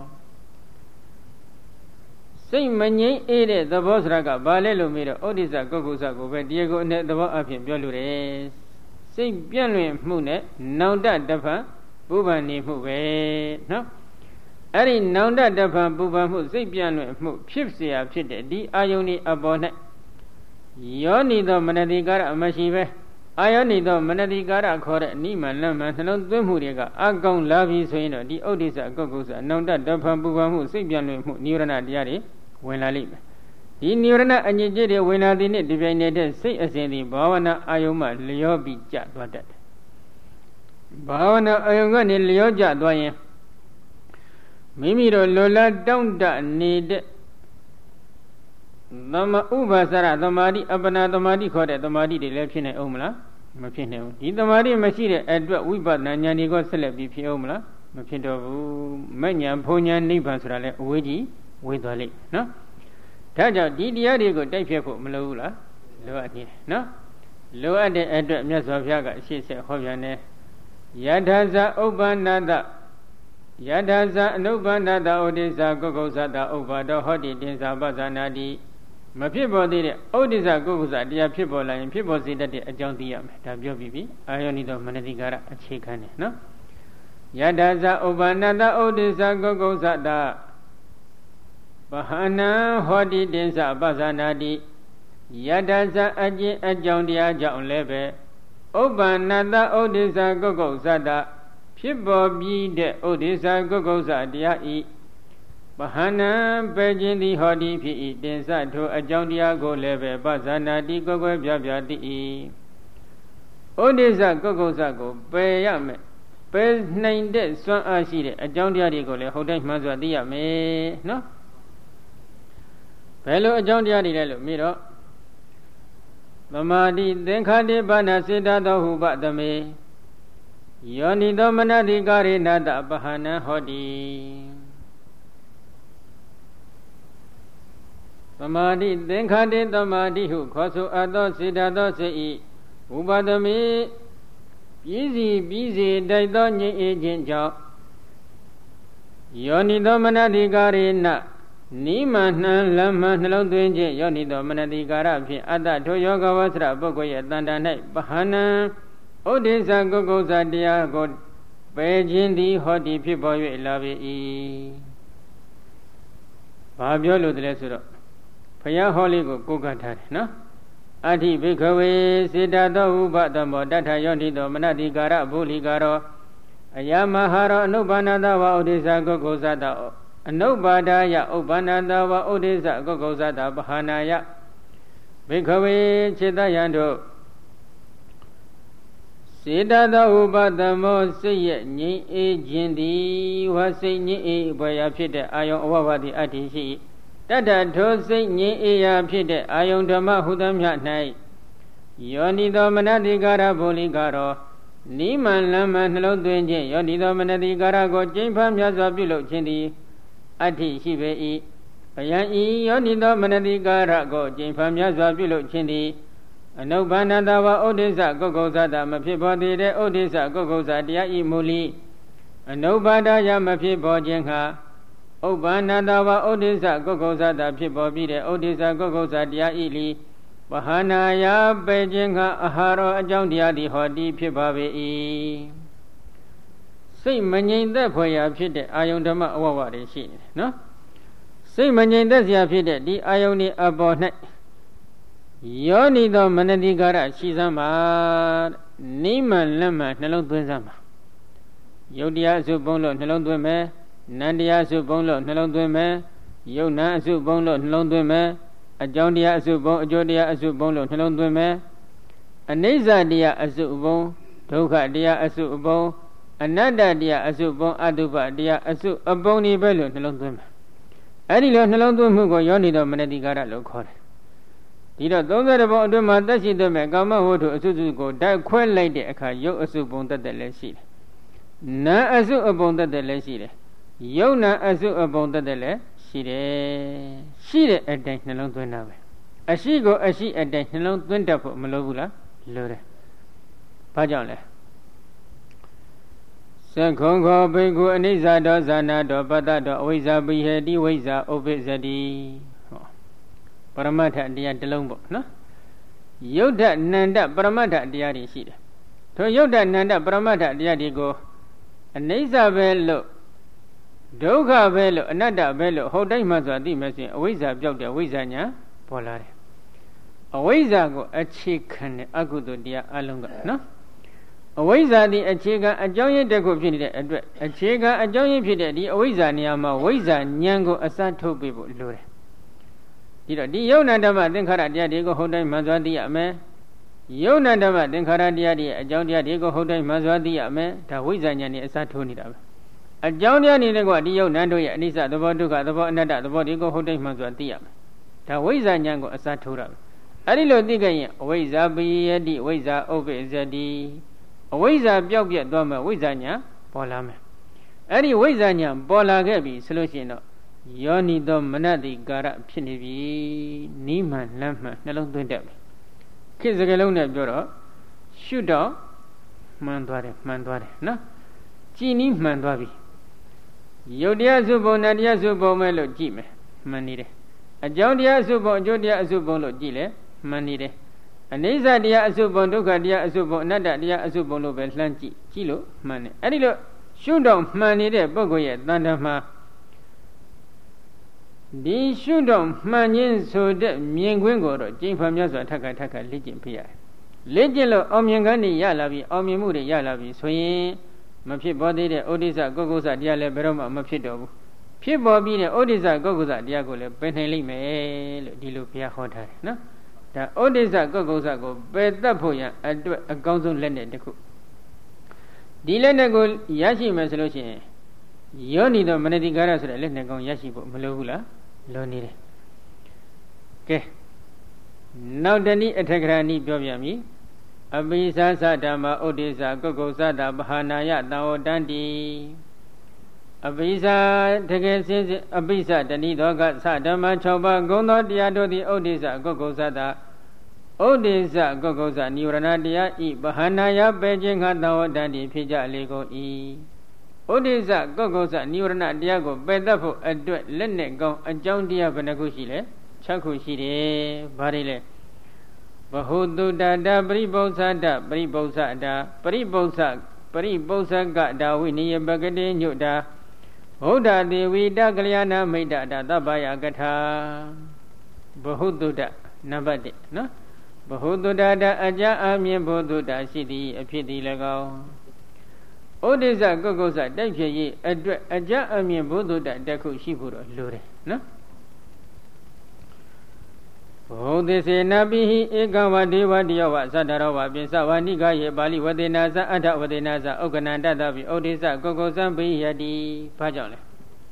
စိတ်မငြိမ်းအေးတဲ့သဘောဆိုတာကဘာလဲလို့မေးတော့ဩဒိသကုက္ကုသကိုပဲတရားကိုအနဲ့သဘောအဖြစ်ပြောလို့တယ်စိတ်ပြန့်လွင့်မှုနဲ့နောင်တတဖန်ပူပန်နေမှုပဲနော်အဲ့ဒီနောင်တတဖန်ပူပန်မှုစိတ်ပြန့်လွင့်မှုဖြစ်เสียဖြစ်တဲ့ဒီအာယုန်ဤအပေါ်၌ယောနိသောမနတိကာရမရှိပဲအာယောနိသောမနတိကာရခေါ်တဲ့အနိမလမနှလုံးသွင်းမှုတွေကအကောင်းလာပြီဆိုရင်တော့ဒီဥဒိစ္စအကုက္ကုသနောင်တတဖန်ပူပန်မှုစိတ်ပြန့်လွင့်မှုနိဝရဏတရားတွေဝင်လာလိမ့်မယ်ဒီနိဝရဏအညစ်အကြေးတွေဝင်လာသည်နဲ့ဒီပြိုင်နေတဲ့စိတ်အစဉ်ဒီဘာဝနာအာယုံမှလျောပြီးကျသွားတတ်တယ်ဘာဝနာအာယုံကနေလျောကျသွားရင်မိမိတို့လိုလားတောင့်တနေတဲ့သမဥပါစရသမာဓိအပ္ပနာသမာဓိခေါ်တဲ့သမာဓိတွေလည်းဖြစ်နိုင်အောင်မလားမဖြစ်နိုင်ဘူးဒီသမာဓိမရှိတဲ့အတွက်ဝိပဿနာဉာဏ်တွေကဆက်လက်ပြီးဖြစ်အောင်မလားမဖြစ်တော့ဘူးမဲ့ဉာဏ်ဘုံဉာဏ်နိဗ္ဗာန်ဆိုတာလည်းအဝေးကြီးဝေးသွားလိမ့်နော်ဒါကြောင့်ဒီတရားတွေကိုတိုက်ဖြတ်ဖို့မလိုဘူးလားလိုအပ်နေတယ်နော်လိုအပ်တဲ့အတွက်မြတ်စွာဘုရားကအရှိဆက်ဟောပြန်တယ်ယထာဇဥပ္ပန္နတယထာဇအနုပ္ပန္နတဩဒိသကုက္ကုသတဥပ္ပါဒောဟောတိတင်္စာပဇာနာတိမဖြစ်ပေါ်သေးတဲ့ဩဒိသကုက္ကုသတရားဖြစ်ပေါ်လာရင်ဖြစ်ပေါ်စေတတ်တဲ့အကြောင်းသိရမယ်ဒါပြောပြီးပြီအာယောနိသောမနတိကာရအခြေခံတယ်နော်ယထာဇဥပ္ပန္နတဩဒိသကုက္ကုသတပဟနံဟောတိတင်္စာပဇာနာတိယထာဇအကျင့်အကြောင်းတရားကြောင့်လည်းပဲဥပ္ပန္နတဩဒိသကုက္ကုသတဖြစ်ပေါ်ပြီးတဲ့ဩဒိသကုက္ကုသတရားဤပဟနံပဲခြင်းသည်ဟောတိဖြစ်၏တင်္စထိုအကြောင်းတရားကိုလည်းပဲပဇာနာတိကိုယ်ကိုယ်ပြပြတိ၏ဩဒိသကုက္ကုသကိုပယ်ရမယ်ပယ်နိုင်တဲ့စွမ်းအားရှိတဲ့အကြောင်းတရားတွေကိုလည်းဟုတ်တိုင်းမှန်စွာသိရမယ်နော်ဘယ်လိုအကြောင်းတရားတွေလဲလို့မေးတော့သမာဓိသင်္ခါတိပါဏစေတသောဟုပသမေယောနိသောမနတိကာရိဏတပဟနံဟောတိသမာဓိသင်္ခါတိသမာဓိဟုခေါ်ဆိုအပ်သောစေတသောစေဤဥပသမေပြီးစီတိုက်သောငြိမ်းအေးခြင်းကြောင့်ယောနိသောမနတိကာရိဏနိမနှံလမ္မနှလုံးသွင်းခြင်းယောနိသောမနတိကာရဖြင့်အတ္တထိုယောဂဝဆရပုဂ္ဂိုလ်ရဲ့တန်တာ၌ပဟနံဩဒိသကုက္ကုသတရားကိုပယ်ခြင်းသည်ဟောတိဖြစ်ပေါ်၍လာပေ၏ဘာပြောလို့တလဲဆိုတော့ဘုရားဟောလေးကိုကိုးကပ်ထားတယ်နော်အဋ္ဌိဘိခဝေစေတသောဥပသမောတထယောနိသောမနတိကာရဗုလိကာရောအယမဟာရောအနုပ္ပန္နတဝဩဒိသကုက္ကုသတအနုပါဒယဥပ္ပန္နတဝဥဒိစ္စကုက္ကုဇတာပဟာနာယဘိက္ခဝေခြေတယံတို့စေတသောဥပဒမောစိတ်ရဲ့ငြိမ်းအေးခြင်းသည်ဝါစိတ်ငြိမ်းအေးဘွယ်ရာဖြစ်တဲ့အာယုံအဝဝတိအတ္တိရှိတတ္တထိုစိတ်ငြိမ်းအေးရာဖြစ်တဲ့အာယုံဓမ္မဟုသမျှ၌ယောနိသောမနတိကာရဗုလိကာရောနိမန်လမ္မနှလုံးသွင်းခြင်းယောနိသောမနတိကာရကိုကျင့်ဖန်မြတ်စွာပြုလုပ်ခြင်းသည်အတ္တိရှိပေ၏အယံဤယောနိသောမနတိကာရကိုကျင့်ဖန်မြတ်စွာပြုလုပ်ခြင်းသည်အနုဘာနတဝဥဒိစ္စကုက္ကုဇတာမဖြစ်ပေါ်သေးတဲ့ဥဒိစ္စကုက္ကုဇတရားဤမူလိအနုဘာဒယမဖြစ်ပေါ်ခြင်းဟာဥပ္ပန္နတဝဥဒိစ္စကုက္ကုဇတာဖြစ်ပေါ်ပြီးတဲ့ဥဒိစ္စကုက္ကုဇတရားဤလီဝဟနာယပေခြင်းကအဟာရောအကြောင်းတရားသည်ဟောတိဖြစ်ပါပေ၏စိတ်မငြိမ်သက်ဖွယ်ရာဖြစ်တဲ့အာယုန်ဓမ္မအဝဝတွေရှိနေတယ်နော်စိတ်မငြိမ်သက်စရာဖြစ်တဲ့ဒီအာယုန်ဒီအပေါ်၌ယောနိသောမနတိကာရရှိစမ်းပါနိမန်လက်မှနှလုံးသွင်းစမ်းပါယုတ်တရားအစုပုံလို့နှလုံးသွင်းမယ်နန္တရားအစုပုံလို့နှလုံးသွင်းမယ်ယုတ်နံအစုပုံလို့နှလုံးသွင်းမယ်အကြောင်းတရားအစုပုံအကျိုးတရားအစုပုံလို့နှလုံးသွင်းမယ်အနိစ္စတရားအစုပုံဒုက္ခတရားအစုပုံအနတ္တတရားအစုပုံအတုပတရားအစုအပုံဒီပဲလို့နှလုံးသွင်းမယ်အဲ့ဒီလိုနှလုံးသွင်းမှုကိုယောနိသောမနတိကာရလို့ခေါ်တယ်ဒီတော့30ပုံအတွင်းမှာသက်ရှိသွင်းမဲ့ကာမဝတ္ထုအစုစုကိုဓာတ်ခွဲလိုက်တဲ့အခါယုတ်အစုပုံတက်လည်းရှိတယ်နာအစုအပုံတက်လည်းရှိတယ်ယုတ်နာအစုအပုံတက်လည်းရှိတယ်ရှိတဲ့အတိုင်းနှလုံးသွင်းတာပဲအရှိကိုအရှိအတိုင်းနှလုံးသွင်းတတ်ဖို့မလိုဘူးလားလိုတယ်ဘာကြောင့်လဲသက္ခုံခောဘိက္ခုအနိစ္စတောဇာနာတောပတ္တတောအဝိဇ္ဇာပိဟေတိဝိဇ္ဇာဥပ္ပစ္စတိပရမတ္ထတရားတစ်လုံးပေါ့နော်ယုတ်တနန္တပရမတ္ထတရားတွေရှိတယ်ထိုယုတ်တနန္တပရမတ္ထတရားတွေကိုအနိစ္စပဲလို့ဒုက္ခပဲလို့အနတ္တပဲလို့ဟုတ်တိုင်းမှဆိုသိမယ်ဆိုရင်အဝိဇ္ဇာပြောက်တယ်ဝိဇ္ဇာညာပေါ်လာတယ်အဝိဇ္ဇာကိုအခြေခံတဲ့အကုသိုလ်တရားအလုံးကနော်အဝိဇ္ဇာဒီအခြေခံအကြောင်းရင်းတစ်ခုဖြစ်နေတဲ့အတွက်အခြေခံအကြောင်းရင်းဖြစ်တဲ့ဒီအဝိဇ္ဇာနေရာမှာဝိဇ္ဇာဉာဏ်ကိုအစထုတ်ပေးဖို့လိုတယ်ဒီတော့ဒီယုံနာဓမ္မသင်္ခါရတရားတွေကိုဟုတ်တိုင်းမှန်စွာသိရမယ်ယုံနာဓမ္မသင်္ခါရတရားတွေအကြောင်းတရားတွေကိုဟုတ်တိုင်းမှန်စွာသိရမယ်ဒါဝိဇ္ဇာဉာဏ်နဲ့အစထိုးနေတာပဲအကြောင်းတရားနေနဲ့ကဒီယုံနာတို့ရဲ့အနိစ္စသဘောဒုက္ခသဘောအနတ္တသဘောတွေကိုဟုတ်တိုင်းမှန်စွာသိရမယ်ဒါဝိဇ္ဇာဉာဏ်ကိုအစထိုးတာပဲအဲ့ဒီလိုသိခဲ့ရင်အဝိဇ္ဇာပိယတိဝိဇ္ဇာဥပ္ပစ္စတိအဝိဇ္ဇာပျောက်ပြက်သွားမယ်ဝိဇ္ဇာဉာဏ်ပေါ်လာမယ်အဲ့ဒီဝိဇ္ဇာဉာဏ်ပေါ်လာခဲ့ပြီဆိုလို့ရှိရင်တော့ယောနိသောမနတိကာရဖြစ်နေပြီနိမန်လမ်းမှန်နှလုံးသွင်းတတ်ပြီခေတ်စကားလုံးနဲ့ပြောတော့ရှုတော့မှန်သွားတယ်နော်ကြည်နီးမှန်သွားပြီယုတ်တရားစုပုံနဲ့တရားစုပုံပဲလို့ကြည့်မယ်မှန်နေတယ်အကြောင်းတရားစုပုံအကျိုးတရားအစုပုံလို့ကြည့်လဲမှန်နေတယ်အနိစ္စတရားအစုပုံဒုက္ခတရားအစုပုံအနတ္တတရားအစုပုံလို့ပဲလှမ်းကြည့်လို့မှန်တယ်အဲ့ဒီလိုရှုတော့မှန်နေတဲ့ပုဂ္ဂိုလ်ရဲ့တဏ္ဍာမှာဒီရှုတော့မှန်ခြင်းဆိုတဲ့မြင်ကွင်းကိုတော့ကျင့်ဖန်မြတ်စွာထက်ခါလေ့ကျင့်ပြရတယ်လေ့ကျင့်လို့အောင်မြင်ခံနေရလာပြီအောင်မြင်မှုတွေရလာပြီဆိုရင်မဖြစ်ပေါ်သေးတဲ့ဩဒိစ္စကုက္ကုဇတရားလည်းဘယ်တော့မှမဖြစ်တော့ဘူးဖြစ်ပေါ်ပြီးတဲ့ဩဒိစ္စကုက္ကုဇတရားကိုလည်းပယ်နိုင်လိမ့်မယ်လို့ဒီလိုဘုရားဟောထားတယ်နော်ဒါဩဒိစ္စကုက္ကုဇကိုပယ်တတ်ဖို့ရန်အတွက်အကောင်းဆုံးလက်နဲ့တစ်ခုဒီလက်နဲ့ကိုရရှိမယ်ဆိုလို့ရှိရင်ယောနိသောမနတိကာရဆိုတဲ့လက်နဲ့ကောင်းရရှိဖို့မလိုဘူးလားလိုနေတယ်ကဲနောက်တနည်းအထက်ကရာနည်းပြောပြမည်အပိသသဓမ္မဥဒိစ္စကုက္ကုဇတာပဟာနာယတံဝတန္တိအပိသတကယ်စင်းအပိသတဏိသောကသဓမ္မ6ပါးဂုံသောတရားတို့သည်ဥဒိစ္စကုက္ကုဇတာဥဒိစ္စကုက္ကုဇနိဝရဏတရားဤပဟာနာယပဲခြင်းခတံဝတန္တိဖြစ်ကြလေကုန်၏ဥဒိစ္စကုက္ကုဇနိဝရဏတရားကိုပယ်တတ်ဖို့အတွက်လက်နဲ့ကောင်းအကြောင်းတရားဘယ်နှခုရှိလဲ6ခုရှိတယ်ဘာတွေလဲဘဟုတုတ္တပရိပု္ပ္ပသတပရိပု္ပ္ပတာပရိပု္ပ္ပကဒါဝိနိယပကတိညုတာဘုဒ္ဓဒေဝီတကလျာဏမိတ်တတာသဗ္ဗယကထာဘဟုတုတ္တနံပါတ်1နော်ဘဟုတုတ္တအကြအမြင်ဘုဒ္ဓရှိသည်အဖြစ်သည်၎င်းဩဒိစ္စကုက္ကုစတိုက်ဖြစ်ရေးအတွက်အကြအမြင်ဘုဒ္ဓတတစ်ခုရှိဖို့တော့လိုတယ်နော်ဘုဒ္ဓစေနာပိဟိဧကဝဒေဝတယောဝသတ္တရောဝပိသဝနိကယေပါဠိဝဒေနာဇအဋ္ဌဝဒေနာဇဥက္ကဏတတ္တပိဩဒိစ္စကုက္ကုစံပိယတိဘာကြောင့်လဲ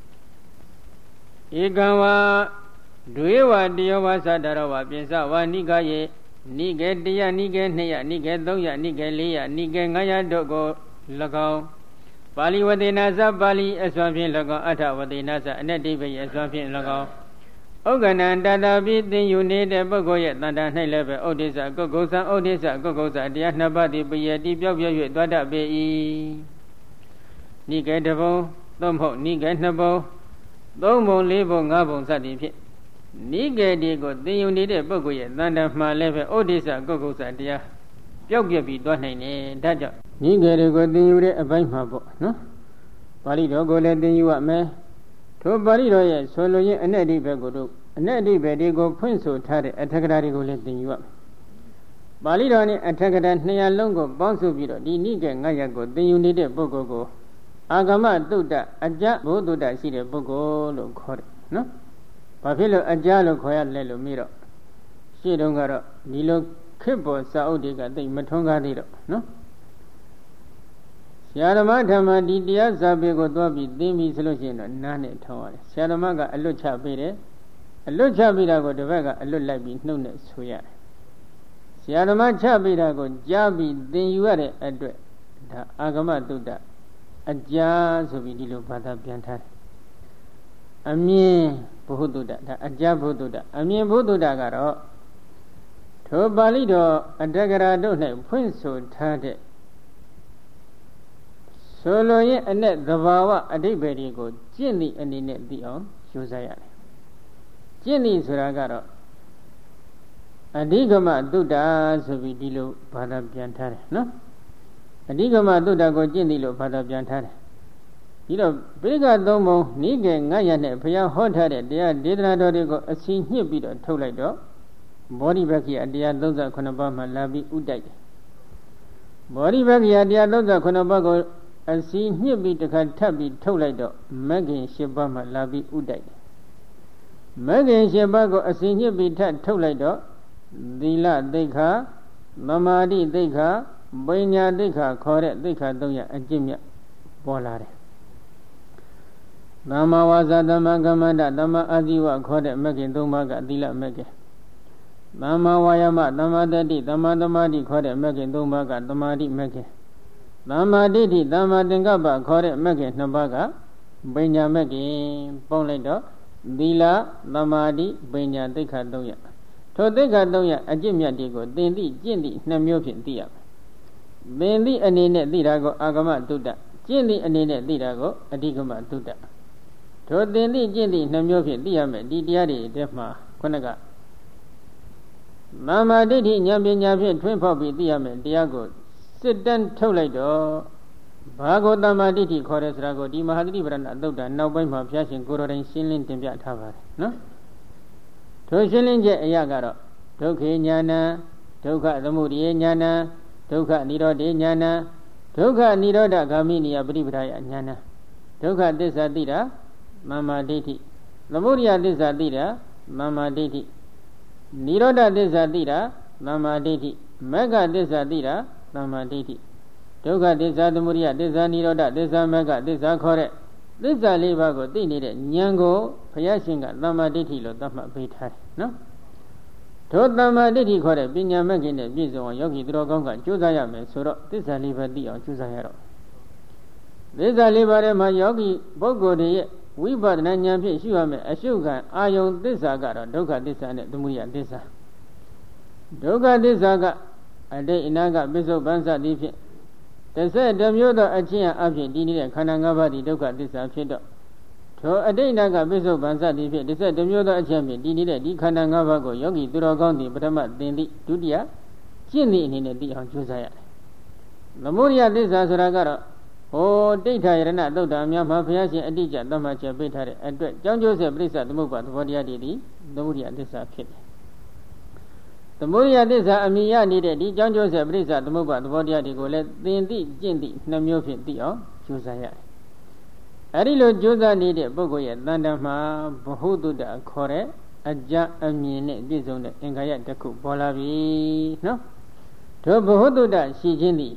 ဧကဝဒွေဝတယောဝသတ္တရောဝပိသဝနိကယေနိကေတယနိကေ200နိကေ300နိကေ400နိကေ900တို့ကို၎င်းပါဠိဝဒေနာဇပါဠိအစွမ်းဖြင့်၎င်းအဋ္ဌဝဒေနာဇအနတ္တိပိအစွမ်းဖြင့်၎င်းဥက္ကဏတတပိသင်ယူနေတဲ့ပုဂ္ဂိုလ်ရဲ့တဏ္ဍာ၌လည်းပဲဩဒိစ္စကုက္ကုစံဩဒိစ္စကုက္ကုစတရား2ပါးသည်ပယတိပြောက်ပြည့်၍သွားတတ်ပေ၏နိကေတဘုံသို့မဟုတ်နိကေ2ဘုံ3ဘုံ4ဘုံ5ဘုံစသည်ဖြင့်နိကေဒီကိုသင်ယူနေတဲ့ပုဂ္ဂိုလ်ရဲ့တဏ္ဍာမှာလည်းပဲဩဒိစ္စကုက္ကုစတရားပြောက်ပြည့်ပြီးသွားနိုင်တယ်ဒါကြောင့်နိကေတွေကိုသင်ယူတဲ့အပိုင်းမှာပေါ့နော်ပါဠိတော်ကိုလည်းသင်ယူရမယ်ထိုပါဠိတော်ရဲ့ဆိုလိုရင်းအ내အဓိပ္ပာယ်ကိုတို့အ내အဓိပ္ပာယ်တွေကိုဖွင့်ဆိုထားတဲ့အထက်ကရာတွေကိုလည်းသင်ယူရမယ်ပါဠိတော်နဲ့အထက်ကရာ200လုံးကိုပေါင်းစုပြီးတော့ဒီနိကေ900ကိုသင်ယူနေတဲ့ပုဂ္ဂိုလ်ကိုအာဂမတုဒ္ဒအကြဘုဒ္ဓတရှိတဲ့ပုဂ္ဂိုလ်လို့ခေါ်တယ်နော်ဘာဖြစ်လို့အကြလို့ခေါ်ရလဲလို့မေးတော့ရှေ့တုန်းကတော့ဒီလိုခေတ်ပေါ်စာအုပ်တွေကသိမထွန်းကားသေးတော့နော်ဆရာဓမ္မဓမ္မဒီတရားစာပေကိုသွားပြီးသိပြီဆိုလို့ရှိရင်တော့နားနဲ့ထောင်းရတယ်ဆရာဓမ္မကအလွတ်ချပေးတယ်အလွတ်ချပေးတာကိုတစ်ဘက်ကအလွတ်လိုက်ပြီးနှုတ်နဲ့ဆိုရတယ်ဆရာဓမ္မချပေးတာကိုကြားပြီးသင်ယူရတဲ့အတွက်ဒါအာဂမတုဒ္ဒအကြာဆိုပြီးဒီလိုဘာသာပြန်ထားတယ်အမြင်ဘုဟုတုဒ္ဒဒါအကြာဘုဟုတုဒ္ဒအမြင်ဘုဟုတုဒ္ဒကတော့ထိုပါဠိတော်အတ္တကရာတို့၌ဖွင့်ဆိုထားတဲ့ဆိုလိုရင်အ내သဘာဝအဓိပ္ပာယ်တွေကိုကျင့်သည့်အနေနဲ့သိအောင်ယူဆရတယ်ကျင့်သည့်ဆိုတာကတော့အဓိကမတုဒ္ဒဆိုပြီးဒီလိုဘာသာပြန်ထားတယ်နော်အဓိကမတုဒ္ဒကိုကျင့်သည့်လို့ဘာသာပြန်ထားတယ်ဒီတော့ပိဋကသုံးပုံနိကေ900နဲ့ဘုရားဟောထားတဲ့တရားဒေသနာတော်တွေကိုအစီညှစ်ပြီးတော့ထုတ်လိုက်တော့ဘောဓိဘက္ခိယတရား38ပါးမှလာပြီးဥတိုက်တယ်ဘောဓိဘက္ခိယတရား38ပါးကိုအစီညှစ်ပြီးတစ်ခါထပ်ပြီးထုတ်လိုက်တော့မဂ္ဂင်10ပါးမှလာပြီးဥတိုက်တယ်မဂ္ဂင်10ပါးကိုအစီညှစ်ပြီးထပ်ထုတ်လိုက်တော့သီလသိက္ခာသမာဓိသိက္ခာပညာသိက္ခာခေါ်တဲ့သိက္ခာ300အကျင့်မြတ်ပေါ်လာတယ်သမ္မာဝါစာသမ္မာကမ္မန္တသမ္မာအာဇီဝခေါ်တဲ့မဂ္ဂင်3ပါးကသီလမဂ္ဂင်သမ္မာဝါယာမသမ္မာတတိသမ္မာသမာဓိခေါ်တဲ့မဂ္ဂင်3ပါးကသမာဓိမဂ္ဂင်သမ္မာဒိဋ္ဌိသမ္မာသင်္ကပ္ပခေါ်တဲ့မဂ္ဂင်2ပါးကပညာမဂ္ဂင်ပေါင်းလိုက်တော့သီလသမာဓိပညာသိက္ခာ300ထိုသိက္ခာ300အကျင့်မြတ်တွေကိုသင်သိကျင့်သည့်2မျိုးဖြင့်သိရမယ်သင်သည့်အနေနဲ့သိတာကိုအာဂမတုဒ္ဒကျင့်သည့်အနေနဲ့သိတာကိုအဓိကမတုဒ္ဒထိုသင်သည့်ကျင့်သည့်2မျိုးဖြင့်သိရမယ်ဒီတရားတွေထဲမှာခုနကသမ္မာဒိဋ္ဌိဉာဏ်ပညာဖြင့်ထွန်းဖောက်ပြီးသိရမယ်တရားကိုစစ်တမ်းထုတ်လိုက်တော့ဘာကိုသမ္မာဒိဋ္ဌိခေါ်တယ်ဆိုတာကိုဒီမဟာသတိပဋ္ဌာန်သုတ်တာနောက်ပိုင်းမှာဘုရားရှင်ကိုယ်တော်တိုင်ရှင်းလင်းတင်ပြထားပါတယ်နော်ထိုရှင်းလင်းချက်အရာကတော့ဒုက္ခဉာဏံဒုက္ခသမုဒယဉာဏံဒုက္ခនិရောဓဉာဏံဒုက္ခនិရောဓဂามိနိယပฏิပဒါယဉာဏံဒုက္ခသစ္စာသိတာသမ္မာဒိဋ္ဌိသမုဒယသစ္စာသိတာသမ္မာဒိဋ္ဌိនិရောဓသစ္စာသိတာသမ္မာဒိဋ္ဌိမဂ္ဂသစ္စာသိတာသမ္မာဒိဋ္ဌိဒုက္ခသစ္စာသမုဒယသစ္စာនិရောဓသစ္စာမဂ္ဂသစ္စာခေါ်တဲ့သစ္စာ၄ပါးကိုသိနေတဲ့ဉာဏ်ကိုဘုရားရှင်ကသမ္မာဒိဋ္ဌိလို့သတ်မှတ်ပေးထားတယ်နော်ထိုသမ္မာဒိဋ္ဌိခေါ်တဲ့ပညာမဂ္ဂင်နဲ့ပြည့်စုံအောင်ယောဂီသူတော်ကောင်းကကြိုးစားရမယ်ဆိုတော့သစ္စာ၄ပါးသိအောင်ကြိုးစားရတော့သစ္စာ၄ပါးထဲမှာယောဂီပုဂ္ဂိုလ်တွေရဲ့ဝိပဿနာဉာဏ်ဖြင့်ရှုရမယ်အရှုခံအာယုံသစ္စာကတော့ဒုက္ခသစ္စာနဲ့သမုဒယသစ္စာဒုက္ခသစ္စာကအတိတ်အနာကပစ္စုပန်စသည်ဖြင့်12မျိုးသောအချင်းအဖြစ်တည်နေတဲ့ခန္ဓာ၅ပါးဒီဒုက္ခသစ္စာဖြစ်တော့ထိုအတိတ်အနာကပစ္စုပန်စသည်ဖြင့်12မျိုးသောအချင်းဖြင့်တည်နေတဲ့ဒီခန္ဓာ၅ပါးကိုယောဂီသူတော်ကောင်းသည်ပထမသင်သည့်ဒုတိယကျင့်သည့်အနေနဲ့သိအောင်ကြိုးစားရတယ်သမုဒယသစ္စာဆိုတာကတော့ဟိုတိဋ္ဌာယရဏသုတ်တာများမှာဘုရားရှင်အတိအကျသတ်မှတ်ချက်ပေးထားတဲ့အတွက်ကြောင်းကျိုးဆက်ပြိဿသမုပ္ပါသဘောတရားတွေသည်သမုဒယသစ္စာဖြစ်တယ်သမုဒယသစ္စာအမြင်ရနေတဲ့ဒီကြောင့်ကျိုးဆက်ပရိစ္ဆသမုပ္ပါသဘောတရားတွေကိုလည်းသင်သိကျင့်သိနှစ်မျိုးဖြင့်သိအောင်ကြိုးစားရတယ်။အဲဒီလိုကြိုးစားနေတဲ့ပုဂ္ဂိုလ်ရဲ့တန်တမှာဘဟုတုတ္တခေါ်တဲ့အကြအမြင်နဲ့ပြည့်စုံတဲ့အင်္ဂါရတစ်ခုပေါ်လာပြီနော်။တို့ဘဟုတုတ္တရှိခြင်းသည်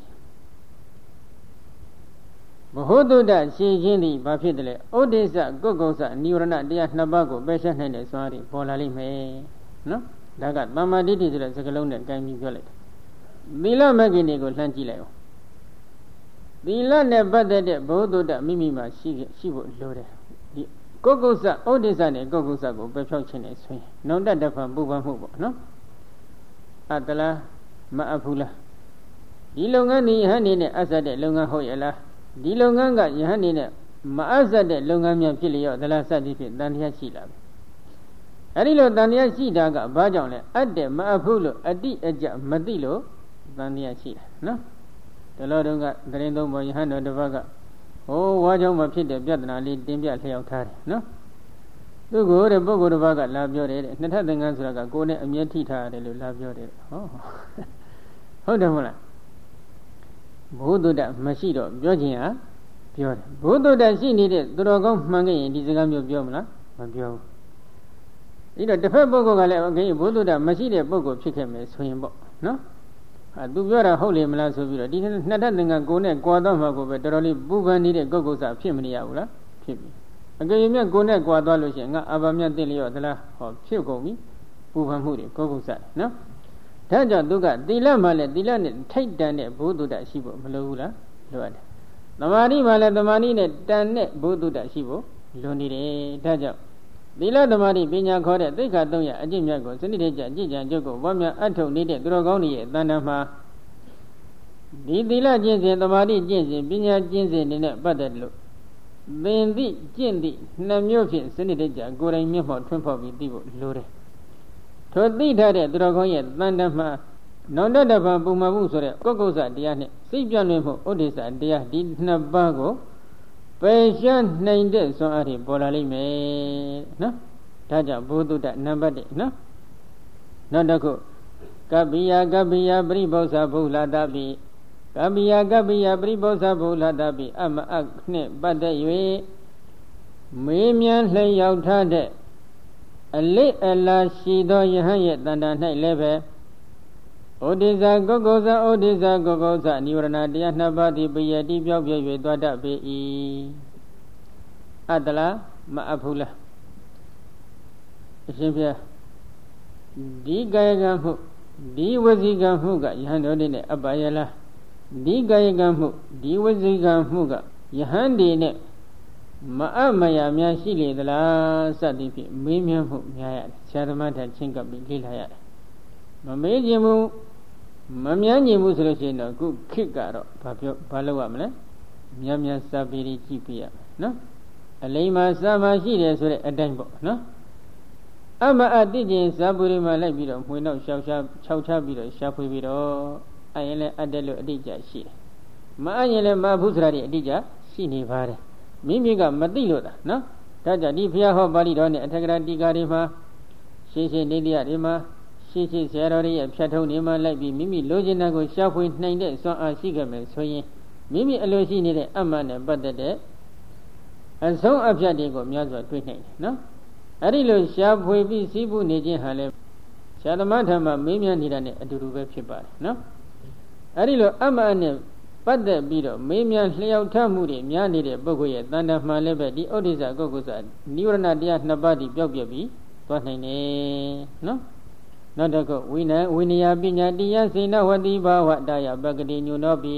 ဘဟုတုတ္တရှိခြင်းသည်ဘာဖြစ်တယ်လဲ။ဩဒိစ္စကုက္ကုစနိဝရဏတရားနှစ်ပါးကိုပယ်ရှင်းနိုင်တဲ့စွမ်းရည်ပေါ်လာလိမ့်မယ်နော်။ဒါကသမ္မာဒိဋ္ဌိဆိုတဲ့စကားလုံးနဲ့ကြိုင်ပြီးပြောလိုက်တယ်။သီလမဂ္ဂင်တွေကိုလှမ်းကြည့်လိုက်အောင်။သီလနဲ့ပတ်သက်တဲ့ဘုဒ္ဓတမိမိမှာရှိဖို့လိုတယ်။ဒီကုက္ကုစဩဒိစ္စနဲ့ကုက္ကုစကိုပယ်ဖြောက်ခြင်းနဲ့ဆိုရင်နောင်တတဖန်ပူပန်မှုပေါ့နော်။အတလားမအပ်ဘူးလား။ဒီလုပ်ငန်းဒီယဟန်နေနဲ့အဆက်တဲ့လုပ်ငန်းဟုတ်ရဲ့လား။ဒီလုပ်ငန်းကယဟန်နေနဲ့မအဆက်တဲ့လုပ်ငန်းများဖြစ်လျော့သလားစသည်ဖြင့်တန်တရားရှိလာပြီ။အဲဒီလိုတန်တရားရှိတာကဘာကြောင့်လဲအပ်တယ်မအပ်ဘူးလို့အတိအကျမသိလို့တန်တရားရှိတာနော်။ဒီလိုတုန်းကသရင်သုံးပေါ်ယဟန်တော်တစ်ပါးကဝါကြောင့်မဖြစ်တဲ့ပြဿနာလေးတင်ပြလျှောက်ထားတယ်နော်သူကိုတဲ့ပုဂ္ဂိုလ်တစ်ပါးကလာပြောတယ်တဲ့နှစ်ထပ်သင်္ကန်းဆိုတာကကိုယ်နဲ့အမျက်ထိထားရတယ်လို့လာပြောတယ်ဟုတ်တယ်မဟုတ်လားဘုဒ္ဓတမရှိတော့ပြောခြင်းဟာပြောတယ်ဘုဒ္ဓတရှိနေတဲ့သူတော်ကောင်းမှန်ခဲ့ရင်ဒီစကားမျိုးပြောမလားမပြောဘူးဒီတော့တစ်ဖက်ပုဂ္ဂိုလ်ကလည်းအကင်းဘုဒ္ဓတမရှိတဲ့ပုဂ္ဂိုလ်ဖြစ်ခဲ့မယ်ဆိုရင်ပေါ့နော်သူပြောတာဟုတ်လေမလားဆိုပြီးတော့ဒီနှစ်ထပ်သင်္ကန်းကိုယ်နဲ့ကြွာသွားမှာကိုပဲတော်တော်လေးပူပန်နေတဲ့ကုက္ကုစဖြစ်မနေရဘူးလားဖြစ်ပြီအကယ်၍ကိုယ်နဲ့ကြွာသွားလို့ရှိရင်ငါအာဘမြတ်သိလျော့သလားဟောဖြစ်ကုန်ပြီပူပန်မှုတွေကုက္ကုစနော်ဒါကြောင့်သူကသီလမှလည်းသီလနဲ့ထိုက်တန်တဲ့ဘုဒ္ဓတရှိဖို့မလိုဘူးလားလိုရတယ်သမာဓိမှလည်းသမာဓိနဲ့တန်တဲ့ဘုဒ္ဓတရှိဖို့လိုနေတယ်ဒါကြောင့်သီလသမာဓိပညာခေါ်တဲ့သိက္ခာ၃ရပ်အကျင့်မြတ်ကိုစနစ်တကျအကျင့်ကြံကြုတ်ကိုဝါမြအထုတ်နေတဲ့သူတော်ကောင်းတွေရဲ့တန်တမှာဒီသီလကျင့်စဉ်သမာဓိကျင့်စဉ်ပညာကျင့်စဉ်တွေနဲ့ပတ်သက်လို့သင်သိကျင့်သည့်နှစ်မျိုးဖြင့်စနစ်တကျကိုယ်တိုင်မျက်မှောက်ထွန်းဖောက်ပြီးသိဖို့လိုတယ်ထိုသိထားတဲ့သူတော်ကောင်းရဲ့တန်တမှာနောင်တဖန်ပုံမှန်မှုဆိုတဲ့ကုက္ကုစတရားနဲ့စိတ်ပြန့်လွင့်မှုဥဒိစ္စတရားဒီနှစ်ပါးကိုပယ်ရှင်းနိုင်တဲ့စွမ်းအားတွေပေါ်လာလိမ့်မယ်နော်ဒါကြောင့်ဘုဒ္ဓတနံပါတ်1နော်နောက်တစ်ခုကပ္ပိယပရိဘောဇဘုလာတပိကပ္ပိယပရိဘောဇဘုလာတပိအမအနှင့်ပတ်သက်၍မေးမြန်းလျှောက်ထားတဲ့အလေးအလာရှိသောယဟန်ရဲ့တဏ္ဍာ၌လည်းပဲဩဒိဇာကုက္ကုဇဩဒိဇာကုက္ကုဇနိဝရဏတရားနှစ်ပါးသည်ပယတိပြောက်ပြ၍သွားတတ်ပေ၏အတ္တလားမအပ်ဘူးလားအရှင်ဘုရားဒီကာယကံမှုဒီဝစီကံမှုကယဟန်တော်တွေနဲ့အပ္ပယလားဒီကာယကံမှုဒီဝစီကံမှုကယဟန်တွေနဲ့မအပ်မရများရှိလေသလားစသည်ဖြင့်မေးမြန်းမှုများရတယ်ဆရာသမားထချင်းကပ်ပြီးလေ့လာရတယ်မမေးခြင်းမှုမမြန်းခြင်းမှုဆိုလို့ရှိရင်တော့ခုခေတ်ကတော့ဘာလုပ်ရမလဲများစာပေကြီးကြည့်ပြရမယ်နော်အလိမ္မာစာမရှိတယ်ဆိုတဲ့အတိုင်းပေါ့နော်အမအတိကျင်စာပေတွေမှာလိုက်ပြီးတော့မှွေနောက်ခြောက်ချပြီးတော့ရှာဖွေပြီးတော့အရင်လည်းအတက်လို့အတိအကျရှိတယ်မအရင်လည်းမဘုစရာတွေအတိအကျရှိနေပါတယ်မိမိကမသိလို့တာနော်ဒါကြောင့်ဒီဘုရားဟောပါဠိတော်နဲ့အထက်ကရာတိကာတွေမှာရှင်းနေတရားတွေမှာရှင်းဆရာတော်ရဲ့ဖြတ်ထုံးနေမှလိုက်ပြီးမိမိလိုချင်တဲ့ကိုရှာဖွေနိုင်တဲ့စွမ်းအားရှိခဲ့မယ်ဆိုရင်မိမိအလိုရှိနေတဲ့အမှန်နဲ့ပတ်သက်တဲ့အဆုံးအဖြတ်တွေကိုများစွာတွေ့နိုင်တယ်နော်အဲ့ဒီလိုရှာဖွေပြီးစီးပူနေခြင်းဟာလည်းဆရာသမားထံမှာမေးမြန်းနေတာနဲ့အတူတူပဲဖြစ်ပါတယ်နော်အဲ့ဒီလိုအမှန်နဲ့ပတ်သက်ပြီးတော့မေးမြန်းလျှောက်ထားမှုတွေများနေတဲ့ပုဂ္ဂိုလ်ရဲ့တဏ္ဍာမှလည်းပဲဒီဥဒိစ္စကုက္ကုစနိဝရဏတရားနှစ်ပါးဒီပျောက်ပြက်ပြီးသွားနိုင်တယ်နော်နောက်တစ်ခုဝိနယပညာတရားစေနဝတိဘာဝတာယပကတိညုနောပိ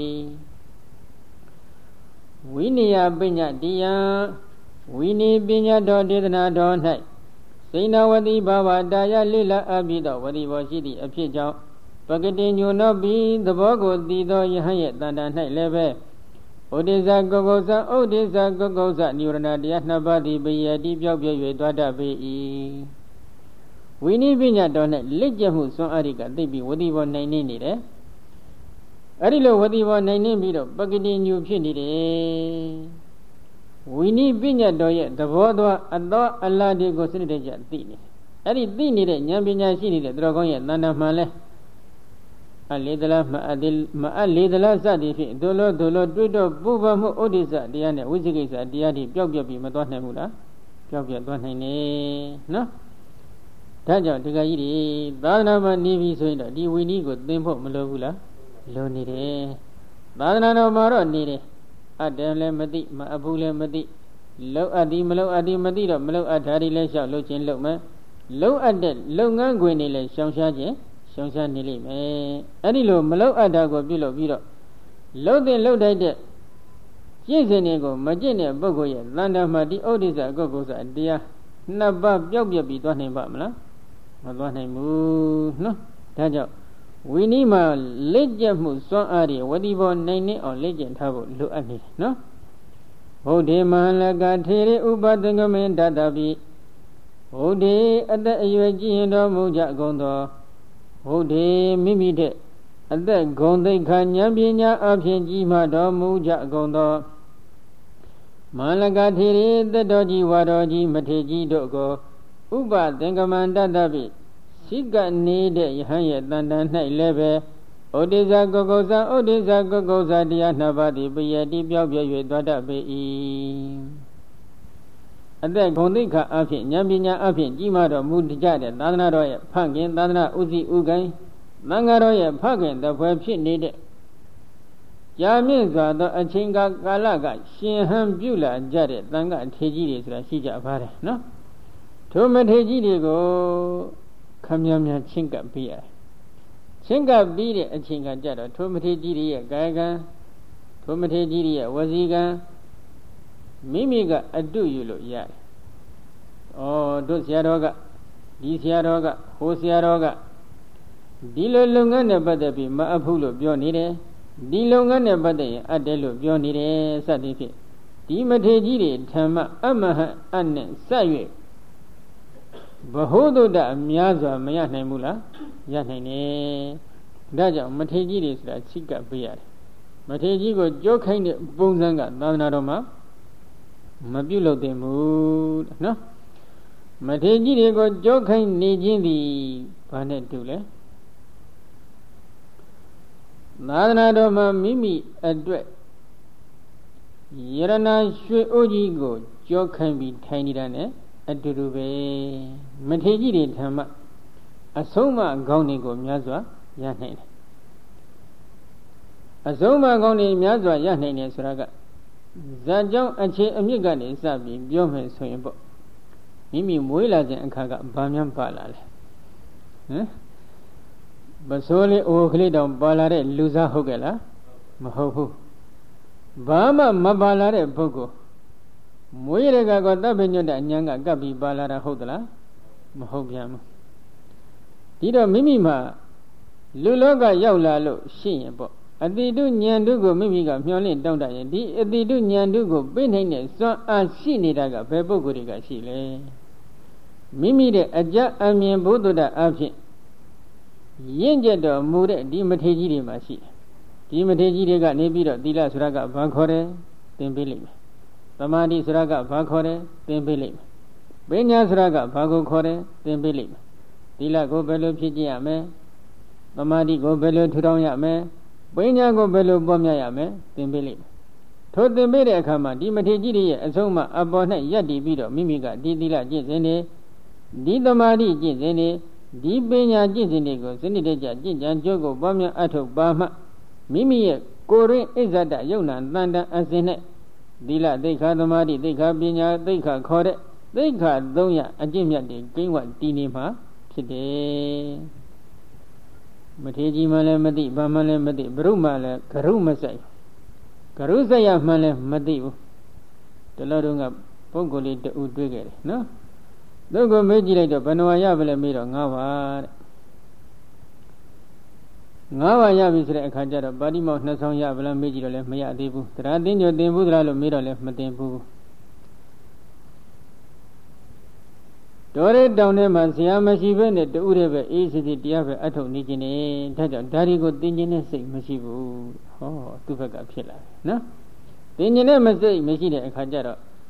ဝိနယပညာတရားဝိနိပညာတော်ဒေသနာတော်၌စေနဝတိဘာဝတာယလိလအပိသောဝတိဘောရှိသည့်အဖြစ်ကြောင့်ပကတိညုနောပိသဘောကိုသိသောယဟန်ရဲ့တဏ္ဍာ၌လည်းပဲဩဒိဇကုက္ကုဇဩဒိဇကုက္ကုဇနိဝရဏတရားနှစ်ပါးသည်ပယတိပြောက်ပြ၍သွားတတ်ပေ၏ဝိနည်းပညာတော်နဲ့လက်ကျက်မှုစွမ်းအားကသိပြီးဝတိဘောနိုင်နေတယ်အဲ့ဒီလိုဝတိဘောနိုင်နေပြီးတော့ပကတိညုဖြစ်နေတယ်ဝိနည်းပညာတော်ရဲ့သဘောသောအသောအလားတွေကိုစနစ်တကျသိနေအဲ့ဒီသိနေတဲ့ဉာဏ်ပညာရှိနေတဲ့သူတော်ကောင်းရဲ့တဏ္ဍာမှလဲအလေသလားမအလေသလားစသည်ဖြင့်ဒုလောတွေ့တော့ပုဗ္ဗမှုဥဒိစ္စတရားနဲ့ဝိသိကိစ္စတရားတွေပျောက်ပြက်ပြီးမသွားနိုင်ဘူးလားပျောက်ပြက်သွားနိုင်နေနော်ဒါကြောင့်ဒီကကြီးတွေသာသနာ့မှာနေပြီဆိုရင်တော့ဒီဝိနည်းကိုသင်ဖို့မလိုဘူးလားလိုနေတယ်သာသနာတော်မှာတော့နေတယ်အတ္တလည်းမသိမအဘူးလည်းမသိလောက်အပ်သည်မလောက်အပ်သည်မသိတော့မလောက်အပ်ဓာရီလည်းလျှောက်လုပ်ခြင်းလုပ်မယ်လောက်အပ်တဲ့လုပ်ငန်းခွင်တွေလည်းရှောင်ရှားခြင်းရှောင်ရှားနေလိမ့်မယ်အဲ့ဒီလိုမလောက်အပ်တာကိုပြုလုပ်ပြီးတော့လှုပ်တဲ့လှုပ်တိုက်တဲ့ကျင့်စဉ်တွေကိုမကျင့်တဲ့ပုဂ္ဂိုလ်ရဲ့သန္တာမှာဒီဥဒိစ္စအကုက္ကုစ္စတရားနှစ်ပါးပျောက်ပြက်ပြီးသွားနိုင်ပါမလားမသွားနိုင်ဘူးနော်ဒါကြောင့်ဝိနည်းမှာလက်ကျက်မှုစွမ်းအားတွေဝတိဘောနိုင်နေအောင်လက်ကျက်ထားဖို့လိုအပ်နေတယ်နော်ဘုဒ္ဓေမဟလကထေရဥပဒငမေတတပိဘုဒ္ဓေအသက်အရွယ်ကြီးရင်တော်မူကြကုန်သောဘုဒ္ဓေမိမိတဲ့အသက်ဂုဏ်သိက္ခာဉာဏ်ပညာအဖြစ်ကြီးမှတော်မူကြကုန်သောမဟလကထေရသက်တော်ကြီးဝါတော်ကြီးမထေကြီးတို့ကိုဥပသင်္ကမန္တတပိရှိကနေတဲ့ယဟန်ရဲ့တန်တန်၌လည်းပဲဩဒိဇကုက္ကုဇဩဒိဇကုက္ကုဇတရားနှစ်ပါးသည်ပယတိပြောက်ပြည့်၍သွားတတ်ပေ၏အသက်ဂုဏ်သိက္ခာအဖြစ်ဉာဏ်ပညာအဖြစ်ကြီးမားတော်မူကြတဲ့သာသနာတော်ရဲ့ဖခင်သာသနာဥစည်းဥကိုင်းသံဃာတော်ရဲ့ဖခင်တပွဲဖြစ်နေတဲ့ကြာမြင့်စွာသောအချိန်ကာလကရှင်ဟန်ပြုလာကြတဲ့သံဃာထေကြီးတွေဆိုတာရှိကြပါတယ်နော်ထိုမထေကြီးတွေကိုခမ်းများများချင်းကပ်ပေးရတယ်ချင်းကပ်ပြီးတဲ့အချိန်ကကြတော့ထိုမထေကြီးတွေရဲ့ကာယကံထိုမထေကြီးတွေရဲ့ဝစီကံမိမိကအတုယူလို့ရတယ်။တို့ဆရာတော်ကဒီဆရာတော်ကဟိုဆရာတော်ကဒီလိုလုပ်ငန်းနဲ့ပတ်သက်ပြီးမအပ်ဘူးလို့ပြောနေတယ်။ဒီလုပ်ငန်းနဲ့ပတ်သက်ရင်အပ်တယ်လို့ပြောနေတယ်စသည်ဖြင့်ဒီမထေကြီးတွေဓမ္မအမဟအနဲ့ဆက်၍ဘဟုတုတ္တအများစွာမရနိုင်ဘူးလားရနိုင်တယ်ဒါကြောင့်မထေကြီးတွေဆိုတာချိကပ်ပေးရတယ်မထေကြီးကိုကြောခိုင်းတဲ့ပုံစံကသာသနာတော်မှာမပြုလုပ်သင့်ဘူးနော်မထေကြီးတွေကိုကြောခိုင်းနေခြင်းသည်ဘာနဲ့တူလဲသာသနာတော်မှာမိမိအတွက်ယရဏရွှေအိုးကြီးကိုကြောခိုင်းပြီးထိုင်နေတာ ਨੇအတူတူပဲမထေကြီးတွေဓမ္မအဆုံးမကောင်းတွေကိုများစွာရနိုင်တယ်အဆုံးမကောင်းတွေများစွာရနိုင်တယ်ဆိုတာကဇာကြောင့်အခြေအမြစ်ကနေစပြီးပြောမယ်ဆိုရင်ပေါ့မိမိမွေးလာခြင်းအခါကဘာများပါလာလဲပစိုးလေးအိုကလေးတောင်ပါလာတဲ့လူစားဟုတ်ကဲ့လားမဟုတ်ဘူးဘာမှမပါလာတဲ့ပုဂ္ဂိုလ်မွေးရကကောတပ်ပညွတ်တဲ့အញ្ញံကကပ်ပြီးပါလာတာဟုတ်သလားမဟုတ်ပြန်ဘူးဒီတော့မိမိမှာလူလောကရောက်လာလို့ရှိရင်ပေါ့အတိတုဉာဏ်တုကိုမိမိကမျှော်လင့်တောင်းတရင်ဒီအတိတုဉာဏ်တုကိုပြနိုင်တဲ့စွမ်းအားရှိနေတာကဘယ်ပုဂ္ဂိုလ်တွေကရှိလဲမိမိတဲ့အကြအမြင်ဘုဒ္ဓတအဖြစ်ရင့်ကျက်တော်မူတဲ့ဒီမထေကြီးတွေမှာရှိတယ်ဒီမထေကြီးတွေကနေပြီးတော့သီလဆိုတာကဘာခေါ်တယ်သင်ပေးလိမ့်မယ်သမာဓိဆိုတာကဘာခေါ်တယ်သင်ပေးလိမ့်မယ်ပညာဆိုတာကဘာကိုခေါ်တယ်သင်ပေးလိမ့်မယ်သီလကိုဘယ်လိုဖြစ်ကျင့်ရမလဲသမာဓိကိုဘယ်လိုထူထောင်ရမလဲပညာကိုဘယ်လိုပွားများရမလဲသင်ပေးလိမ့်မယ်ထိုသင်ပေးတဲ့အခါမှာဒီမထေကြီးတွေရဲ့အဆုံးအမအပေါ်၌ယက်တည်ပြီးတော့မိမိကဒီသီလကျင့်စဉ်နေဒီသမာဓိကျင့်စဉ်နေဒီပညာကျင့်စဉ်တွေကိုစနစ်တကျကျင့်ကြံကြိုးကိုပွားများအထောက်ပါမှမိမိရဲ့ကိုယ်ရင်းဣဇဒယုံနာတန်တန်အစဉ်နဲ့သီလသိက္ခာသမာဓိသိက္ခာပညာသိက္ခာခေါ်တဲ့သိက္ခာ300အကျင့်မြတ်တွေကိန်းဝတည်နေမှာဖြစ်တယ်မထေကြီးမှလည်းမသိဘာမှလည်းမသိဘုရုမှလည်းဂရုမစိုက်ဂရုစိုက်ရမှလည်းမသိဘူးတလောတုန်းကပုဂ္ဂိုလ်လေးတူတွေ့ခဲ့တယ်နော်သူကမေးကြည့်လိုက်တော့ဘယ်နှဝရပါလဲမေးတော့9ပါတဲ့9ပါရပြီဆိုတဲ့အခါကျတော့ပါဠိမောက်2ဆောင်ရပါလားမေးကြည့်တော့လည်းမရသေးဘူးတရားသိညိုသင်ဘူးသလားလို့မေးတော့လည်းမသင်ဘူးတော်ရဲတောင်ထဲမှာဆရာမရှိဘဲနဲ့တူးရဲပဲအေးစစ်စစ်တရားပဲအထုတ်နေခြင်းနဲ့ဒါကြောင့်ဒါတွေကိုသင်ခြင်းနဲ့စိတ်မရှိဘူးဟောသူ့ဘက်ကဖြစ်လာတယ်နော်သင်ခြင်းနဲ့မစိတ်မရှိတဲ့အခါကျတော့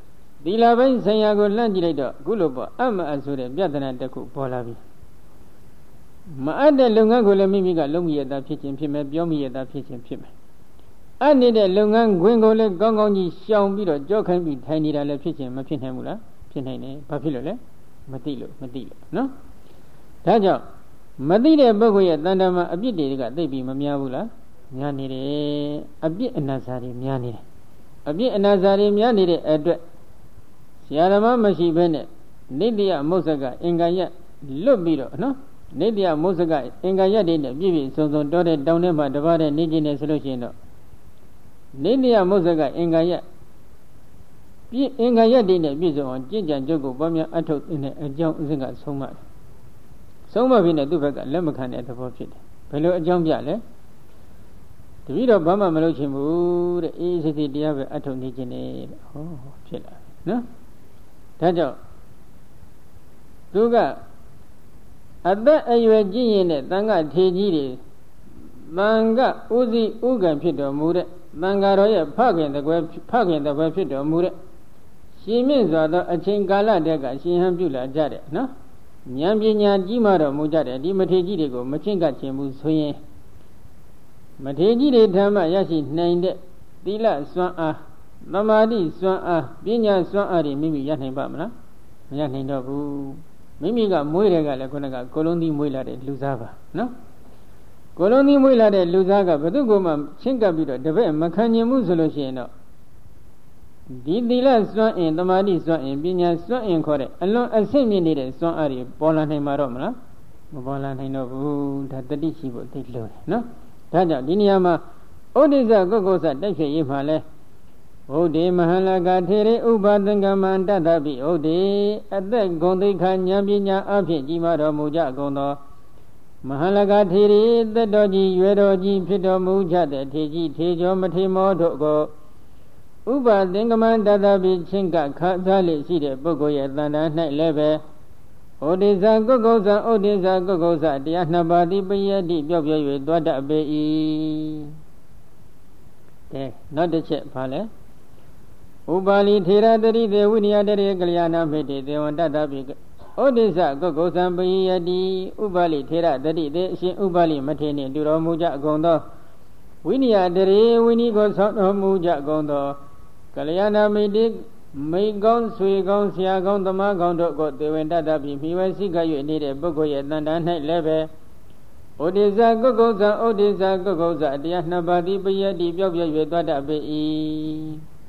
သီလပိုင်းဆိုင်ရာကိုလှမ်းကြည့်လိုက်တော့အခုလိုပေါ့အမအဆိုတဲ့ပြဿနာတစ်ခုပေါ်လာပြီမအပ်တဲ့လုပ်ငန်းကိုလည်းမိမိကလုံးမိရတာဖြစ်ခြင်းဖြစ်မယ်ပြောမိရတာဖြစ်ခြင်းဖြစ်မယ်အပ်နေတဲ့လုပ်ငန်းခွင်ကိုလည်းကောင်းကောင်းကြီးရှောင်ပြီးတော့ကြောက်ခိုင်းပြီးထိုင်နေတာလည်းဖြစ်ခြင်းမဖြစ်နိုင်ဘူးလားဖြစ်နိုင်တယ်ဘာဖြစ်လို့လဲမသိလို့နော်ဒါကြောင့်မသိတဲ့ပုဂ္ဂိုလ်ရဲ့တဏ္ဍာမှာအပြစ်တွေကသိပြီးမများဘူးလားများနေတယ်အပြစ်အနာစာတွေများနေတယ်အပြစ်အနာစာတွေများနေတဲ့အတွက်ဆရာဓမ္မမရှိဘဲနဲ့နိတ္တယမုစ္ဆကအင်္ဂါရလွတ်ပြီးတော့နော်နိတ္တယမုစ္ဆကအင်္ဂါရတွေနဲ့ပြည့်ပြည့်စုံစုံတောတဲ့တောင်းထဲမှာတပါးတဲ့နေကျင်နေဆိုလို့ရှိရင်တော့နိတ္တယမုစ္ဆကအင်္ဂါရပြည့်အင်္ဂါရတွေနဲ့ပြည့်စုံအောင်ကြင်ကြံကြုတ်ကိုပွားများအထုတ်တဲ့အကြောင်းအစဉ်ကဆုံးမတယ်ဆုံးမပြီးနဲ့သူ့ဘက်ကလက်မခံတဲ့သဘောဖြစ်တယ်ဘယ်လိုအကြောင်းပြလဲတပည့်တော်ဘာမှမလုပ်ချင်ဘူးတဲ့အေးစိတ်တရားပဲအထုတ်နေခြင်းနဲ့ဟောဖြစ်လာနော်ဒါကြောင့်သူကအသက်အရွယ်ကြီးရင်တဲ့တန်ခါထေကြီးတွေတန်ခါဥစည်းဥကံဖြစ်တော်မူတဲ့တန်ခါတော်ရဲ့ဖခင်တကွယ်ဖြစ်တော်မူတဲ့ရှင်မြင့်စွာသောအချိန်ကာလတည်းကရှင်ဟန်ပြုလာကြတဲ့နော်ဉာဏ်ပညာကြီးမှတော်မူကြတဲ့ဒီမထေကြီးတွေကိုမချင်းကခြင်းဘူးဆိုရင်မထေကြီးတွေဓမ္မရရှိနိုင်တဲ့သီလစွမ်းအားသမာဓိစွမ်းအားပညာစွမ်းအားတွေမိမိရနိုင်ပါမလားမရနိုင်တော့ဘူးမိမိကမွေးတယ်ကလည်းခုနကကိုလုံးသီးမွေးလာတဲ့လူသားပါနော်ကိုလုံးသီးမွေးလာတဲ့လူသားကဘယ်သူကမှချင်းကပ်ပြီးတော့တပည့်မခံနိုင်ဘူးဆိုလို့ရှိရင်တော့ဒီသီလစွမ်းအင်သမာဓိစွမ်းအင်ပညာစွမ်းအင်ခေါ်တဲ့အလွန်အဆင့်မြင့်နေတဲ့စွမ်းအားတွေပေါ်လာနိုင်မှာတော့မလားမပေါ်လာနိုင်တော့ဘူးဒါတတိရှိဖို့သိလို့တယ်နော်ဒါကြောင့်ဒီနေရာမှာဩဒိစ္စကုက္ကုစတိုက်ဖြစ်ရေးမှာလဲဩဒေမဟလကထေရေဥပါသင်္ကမံတတပိဩဒေအသက်ဂုံသိက္ခာဉာဏ်ပညာအဖြစ်ကြီးမားတော်မူကြကုန်သောမဟလကထေရေသက်တော်ကြီးရွယ်တော်ကြီးဖြစ်တော်မူကြတဲ့ထေကြီးထေကျော်မထေမောတို့ကိုဥပါသင်္ကမံတတပိချင်းကခါသားလေးရှိတဲ့ပုဂ္ဂိုလ်ရဲ့တဏ္ဍာ၌လည်းပဲဩဒိစ္စကုက္ကုစဩဒိစ္စကုက္ကုစတရားနှစ်ပါးသည်ပယတိပြော့ပြော့၍သွားတတ်ပေ၏ကဲနောက်တစ်ချက်ပါလဲဥပါလိထေရတရိသေဝိနည်းတရေကလျာဏမေတေသေဝံတတပိဩဒိစ္စကုက္ကုစံပယတိဥပါလိထေရတရိသေအရှင်ဥပါလိမထေနှင့်တူတော်မူကြအကုန်သောဝိနည်းတရေဝိနည်းကိုဆောင်းတော်မူကြအကုန်သောကလျာဏမေတေမိကောင်းဆွေကောင်းဆရာကောင်းသမားကောင်းတို့ကိုသေဝင်တတ်ပြီးမိဝဲစိက၍နေတဲ့ပုဂ္ဂိုလ်ရဲ့တန်တန်း၌လည်းပဲဩဒိစ္စကုက္ကုစံဩဒိစ္စကုက္ကုစတရားနှစ်ပါးသည်ပယတိပြော့ပြော့၍သွားတတ်ပေ၏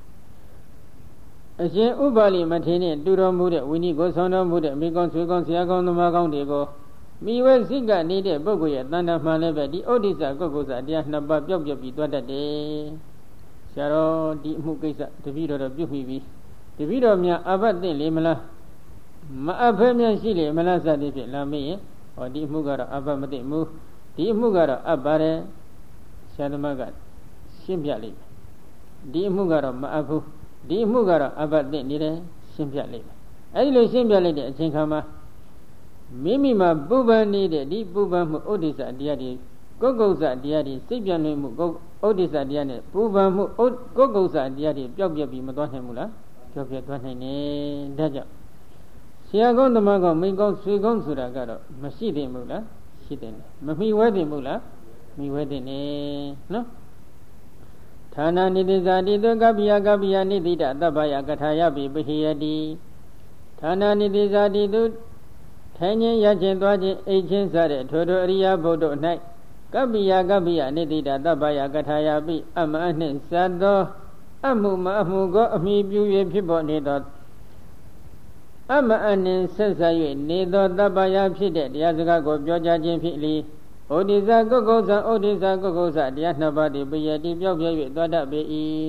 အရှင်ဥပါလိမထေရနှင့်တူတော်မူတဲ့ဝိနည်းကိုဆောင်တော်မူတဲ့မိကောင်းဆွေကောင်းဆရာကောင်းသမားကောင်းတွေကိုမိဝဲစိကနေတဲ့ပုဂ္ဂိုလ်ရဲ့တန်တန်းမှလည်းပဲဒီဩဒိစ္စကုက္ကုစတရားနှစ်ပါးပြော့ပြော့ပြီးသွားတတ်တယ်ဆရာတော်ဒီအမှုကိစ္စတပည့်တော်ပြုမိပြီတပည့်တော်များအဘတ်သိလေမလားမအဖဲမြတ်ရှိလေမလားစသည်ဖြင့်လာမေးရင်ဟောဒီအမှုကတော့အဘတ်မသိဘူးဒီအမှုကတော့အပ်ပါတယ်ဆရာသမားကရှင်းပြလိုက်ဒီအမှုကတော့မအပ်ဘူးဒီအမှုကတော့အဘတ်သိနေတယ်ရှင်းပြလိုက်အဲဒီလိုရှင်းပြလိုက်တဲ့အချိန်ခါမှာမိမိမှာပူပန်နေတဲ့ဒီပူပန်မှုဥဒိစ္စတရားတွေကုက္ကုစတရားတွေစိတ်ပြန့်လွင့်မှုဥဒိစ္စတရားနဲ့ပူပန်မှုကုက္ကုစတရားတွေပျောက်ပြက်ပြီးမသွားနိုင်ဘူးလားပြောပြသွားနိုင်တယ်ဒါကြောင့်ဆရာကောင်းသမားကောင်းမိကောင်းဆွေကောင်းဆိုတာကတော့မရှိသင့်ဘူးလားရှိတယ်မမိဝဲသင့်ဘူးလားမိဝဲသင့်နေနော်ဌာနနိတိဇာတိတုကပ္ပိယနိတိတသဗ္ဗယကထာယပိပဟိယတိဌာနနိတိဇာတိတုထိုင်ခြင်းရခြင်းသွားခြင်းအိတ်ခြင်းစတဲ့ထိုထိုအရိယာဘုဒ္ဓ၌ကပ္ပိယနိတိတသဗ္ဗယကထာယပိအမအနှင့်သတ္တောအမှုမအမှုကိုအမိပြု၍ဖြစ်ပေါ်နေသောအမအနှင့်ဆက်ဆံ၍နေသောတပ္ပယဖြစ်တဲ့တရားစကားကိုပြောကြားခြင်းဖြစ်လေဩဒိစ္စကုက္ကုစံဩဒိစ္စကုက္ကုစတရားနှစ်ပါးသည်ပယတိပြော့ပြော့၍သွားတတ်ပေ၏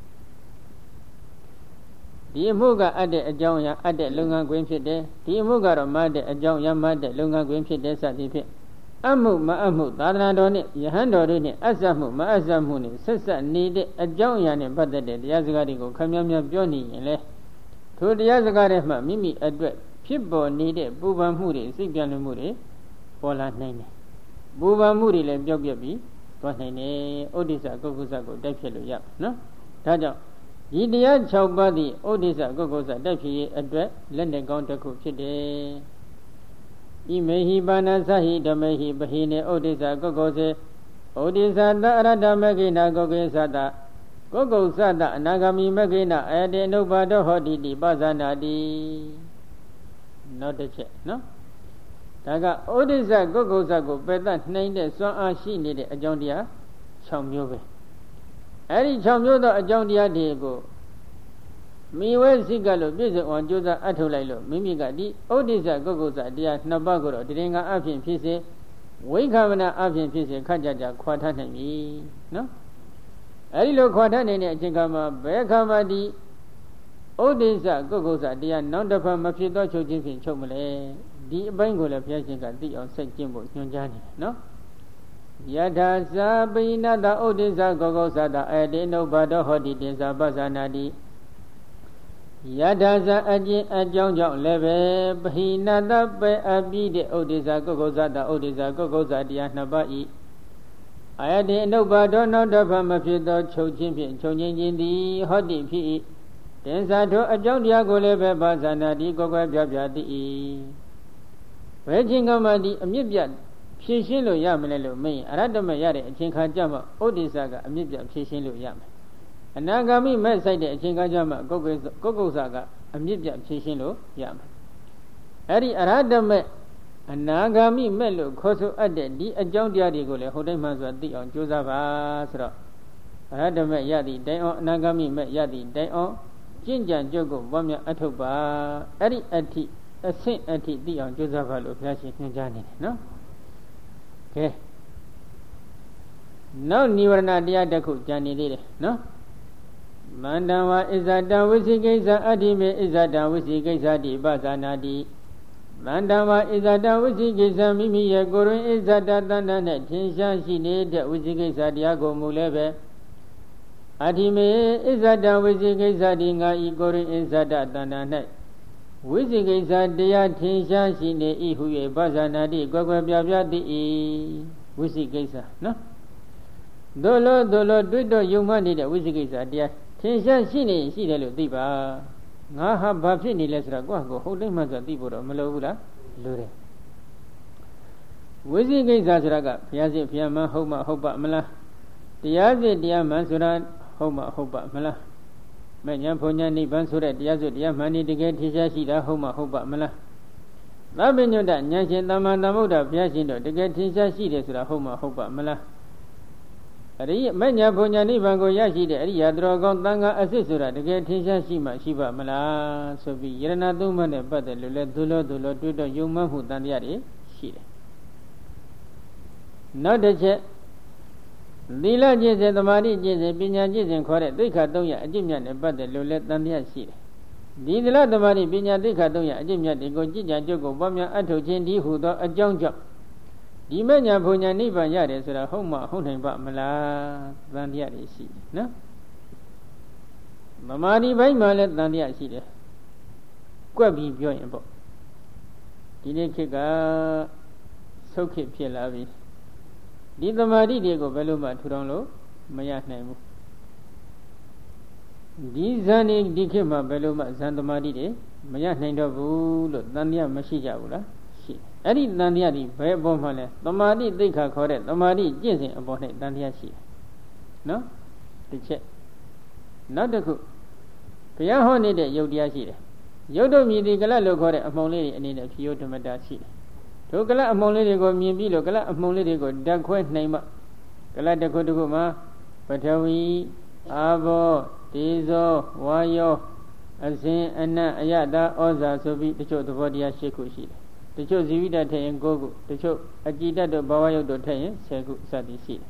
ဒီအမှုကအပ်တဲ့အကြောင်းအရာအပ်တဲ့လုပ်ငန်းခွင်ဖြစ်တယ်ဒီအမှုကတော့မအပ်တဲ့အကြောင်းအရာမအပ်တဲ့လုပ်ငန်းခွင်ဖြစ်တဲ့စသည်ဖြင့်အမှုမအမှုသာသနာတော်နှင့်ယဟန်တော်တို့နှင့်အဆက်မှုမအဆက်မှုနှင့်ဆက်ဆက်နေတဲ့အကြောင်းအရာနှင့်ပတ်သက်တဲ့တရားစကားတွေကိုခမ်းများများပြောနေရင်လေထိုတရားစကားတွေမှမိမိအတွက်ဖြစ်ပေါ်နေတဲ့ပူပန်မှုတွေစိတ်ပြန့်လွင့်မှုတွေပေါ်လာနိုင်တယ်ပူပန်မှုတွေလည်းပြော့ပြက်ပြီးသွားနိုင်တယ်ဥဒိစ္စကုက္ကုစကိုတိုက်ဖြစ်လို့ရနော်ဒါကြောင့်ဒီတရား6ပါးသည်ဩဒိစ္စကုက္ကုစတက်ဖြစ်ရဲ့အတွက်လက်နဲ့ကောင်းတစ်ခုဖြစ်တယ်ဣမေဟိပါဏသဟိဓမေဟိပဟိနေဩဒိစ္စကုက္ကုစေဩဒိစ္စတအရတမဂိနာကုက္ကေသတကုက္ကုသတအနာဂမိမဂိနာအတေနုပါတောဟောတိတိပဇာနာတိနောက်တစ်ချက်နော်ဒါကဩဒိစ္စကုက္ကုစကိုပယ်တတ်နှိမ့်တဲ့စွမ်းအားရှိနေတဲ့အကြောင်းတရား6မျိုးပဲအဲ့ဒီ6မျိုးသောအကြောင်းတရားတွေကိုမိဝဲစိကလို့ပြည့်စုံအောင်ကြိုးစားအထုတ်လိုက်လို့မိမိကဒီဩဒိစ္စကုက္ကုစတရား2ပါးကိုတော့တရင်ကအဖြစ်ဖြစ်စေဝိခမနာအဖြစ်ဖြစ်စေခက်ကြကြခွာထားနိုင်ပြီနော်အဲ့ဒီလိုခွာထားနိုင်တဲ့အချိန်ကမှဘယ်ခါမှဒီဩဒိစ္စကုက္ကုစတရားနောက်တစ်ဖက်မဖြစ်သောချုပ်ခြင်းဖြင့်ချုပ်မလဲဒီအပိုင်းကိုလည်းဘုရားရှင်ကသိအောင်ဆက်ကျင့်ဖို့ညွှန်ကြားနေတယ်နော်ယထာသာပိဏတဩဒိစ္စကုက္ကုစတအတေနုဘာတောဟောတိတင်္စာပသနာတိယထာဇအကျင့်အကြောင်းကြောင့်လည်းပဲပဟိနတပေအပြီးတဲ့ဥဒိစ္စကုက္ကုဇတဥဒိစ္စကုက္ကုဇတရား2ပါးဤအာယတိအနုဘာဒောနောက်တစ်ဖက်မဖြစ်သောချုပ်ခြင်းဖြင့်ချုပ်ငြိမ်းခြင်းသည်ဟောတိဖြစ်၏တင်္စာထိုအကြောင်းတရားကိုလည်းပဲဘာဇာနာတိကိုယ်ကွယ်ပြပြသည်၏ဘယ်ချင်းကမှဒီအမြင့်ပြဖြည့်ရှင်းလို့ရမလဲလို့မင်းအရတ္တမရတဲ့အချိန်ခါကြမှာဥဒိစ္စကအမြင့်ပြဖြည့်ရှင်းလို့ရမယ်အနာဂါမိမဲ့ဆိုင်တဲ့အချိန်ကကြမှာကုက္ကုစကအမြင့်ပြဖြည့်ရှင်းလို့ရမယ်အဲ့ဒီအရဟတမဲ့အနာဂါမိမဲ့လို့ခေါ်ဆိုအပ်တဲ့ဒီအကြောင်းတရားတွေကိုလည်းဟိုတိုင်းမှဆိုသိအောင်ကြိုးစားပါဆိုတော့အရဟတမဲ့ရသည့်တိုင်အောင်အနာဂါမိမဲ့ရသည့်တိုင်အောင်ကျင့်ကြံကြုတ်ကိုပွားများအထုတ်ပါအဲ့ဒီအထိအဆင့်အထိသိအောင်ကြိုးစားပါလို့ဘုရားရှင်ညွှန်ကြားနေတယ်နော်ကဲနောက်နိဝရဏတရားတစ်ခုကြံနေသေးတယ်နော်မန္တဝဣဇတဝိသိကိစ္စအတ္တိမေဣဇတဝိသိကိစ္စတိပသနာတိမန္တဝဣဇတဝိသိကိစ္စမိမိရဲ့ကိုယ်တွင်ဣဇတတဏ္ဍနဲ့ထင်ရှားရှိနေတဲ့ဝိသိကိစ္စတရားကိုမူလည်းပဲအတ္တိမေဣဇတဝိသိကိစ္စတိငါဤကိုယ်တွင်ဣဇတတဏ္ဍ၌ဝိသိကိစ္စတရားထင်ရှားရှိနေ၏ဟု၍ပသနာတိကွယ်ကွယ်ပြပြသည်၏ဝိသိကိစ္စနော်သို့လို့တွေ့တော့ယုံမှနေတဲ့ဝိသိကိစ္စတရားထင်ရှားရှိနေရှိတယ်လို့သိပါငါဟာဘာဖြစ်နေလဲဆိုတော့ကိုယ့်ကိုဟုတ်တယ်မှဆိုသိဖို့တော့မလိုဘူးလားလိုတယ်ဝိသိကိစ္စဆိုတာကဘုရားရှင်ဘုရားမဟုတ်မဟုတ်ပါမလားတရားစစ်တရားမှန်ဆိုတာဟုတ်မဟုတ်ပါမလားမဉ္ဇဉ်ဘုံညာနိဗ္ဗာန်ဆိုတဲ့တရားစစ်တရားမှန်နေတကယ်ထင်ရှားရှိတာဟုတ်မဟုတ်ပါမလားသဗ္ဗညုတ္တဉာဏ်ရှင်သမ္မာသမ္ဗုဒ္ဓဘုရားရှင်တို့တကယ်ထင်ရှားရှိတယ်ဆိုတာဟုတ်မဟုတ်ပါမလားအရိယမဉ္ဇဉ်ဘုံညာနိဗ္ဗာန်ကိုရရှိတဲ့အရိယာတော်ကောင်းသံဃာအစစ်ဆိုတာတကယ်ထင်ရှားရှိမှရှိပါမလားဆိုပြီးယရဏသုံးပါးနဲ့ပတ်သက်လို့လဲသူလို့တွေ့တော့ယုံမှမှုတန်တရားတွေရှိတယ်နောက်တစ်ချက်သီလကျင့်စဉ်သမာဓိကျင့်စဉ်ပညာကျင့်စဉ်ခေါ်တဲ့သိက္ခာ၃ရပ်အကျင့်မြတ်နဲ့ပတ်သက်လို့လဲတန်တရားရှိတယ်ဒီသီလသမာဓိပညာသိက္ခာ၃ရပ်အကျင့်မြတ်တွေကိုကြည်ကြံကြုတ်ကိုပွားများအထုတ်ခြင်းဒီဟုသောအကြောင်းကြောင့်ဒီမညာဘုံညာနိဗ္ဗာန်ရတယ်ဆိုတာဟုတ်မှဟုတ်နိုင်ပါမလားတန်တရားတွေရှိတယ်နော်မမာဒီဘိုင်းမှာလည်းတန်တရားရှိတယ်ကွက်ပြီးပြောရင်ပေါ့ဒီနေ့ခေတ်ကဆုတ်ခေတ်ဖြစ်လာပြီဒီသမာဓိတွေကိုဘယ်လိုမှထူထောင်လို့မရနိုင်ဘူးဒီဇန်ဒီခေတ်မှာဘယ်လိုမှဇန်သမာဓိတွေမရနိုင်တော့ဘူးလို့တန်တရားမရှိကြဘူးလားအဲ့ဒီတန်တရားဒီဘယ်အပေါ်မှာလဲသမာဓိသိက္ခာခေါ်တဲ့သမာဓိကျင့်စဉ်အပေါ်၌တန်တရားရှိတယ်နော်တစ်ချက်နောက်တစ်ခုဘုရားဟောနေတဲ့ယုတ်တရားရှိတယ်ယုတ်တို့မြည်ဒီကလတ်လို့ခေါ်တဲ့အမှုံလေးတွေအနေနဲ့ဖြီယုတ်ဓမ္မတာရှိတယ်တို့ကလတ်အမှုံလေးတွေကိုမြင်ပြီးလို့ကလတ်အမှုံလေးတွေကိုဓာတ်ခွဲနိုင်မှကလတ်တစ်ခုတစ်ခုမှာပထဝီအာဘောတေဇောဝါယောအစဉ်အနတ်အယတာဩဇာဆိုပြီးတချို့သဘောတရား၈ခုရှိတယ်တချို့ဇီဝိတထည့်ရင်9ခုတချို့အကြည်တတ်တို့ဘာဝယုတ်တို့ထည့်ရင်10ခုစသည်ရှိတယ်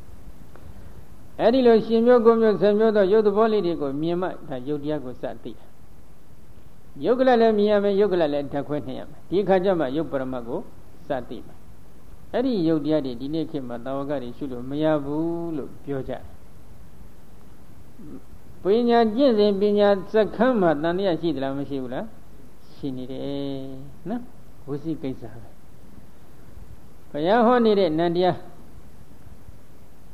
အဲဒီလိုရှင်မျိုးကိုမျိုးဆယ်မျိုးသောယုတ်သဘောလေးတွေကိုမြင်မှဒါယုတ်တရားကိုစသိတယ်ယုတ်ကလလည်းမြင်ရမယ်ယုတ်ကလလည်းဓာတ်ခွဲနှင်ရမယ်ဒီခါကျမှယုတ်ပရမတ်ကိုစသိမယ်အဲ့ဒီယုတ်တရားတွေဒီနေ့ခေတ်မှာတာဝကတွေရှုလို့မရဘူးလို့ပြောကြတယ်ပညာကျင့်စဉ်ပညာစက္ခန်းမှာတန်တရားရှိသလားမရှိဘူးလားရှိနေတယ်နော်ဝိသိကိစ္စပဲဘုရားဟောနေတဲ့နန္တရား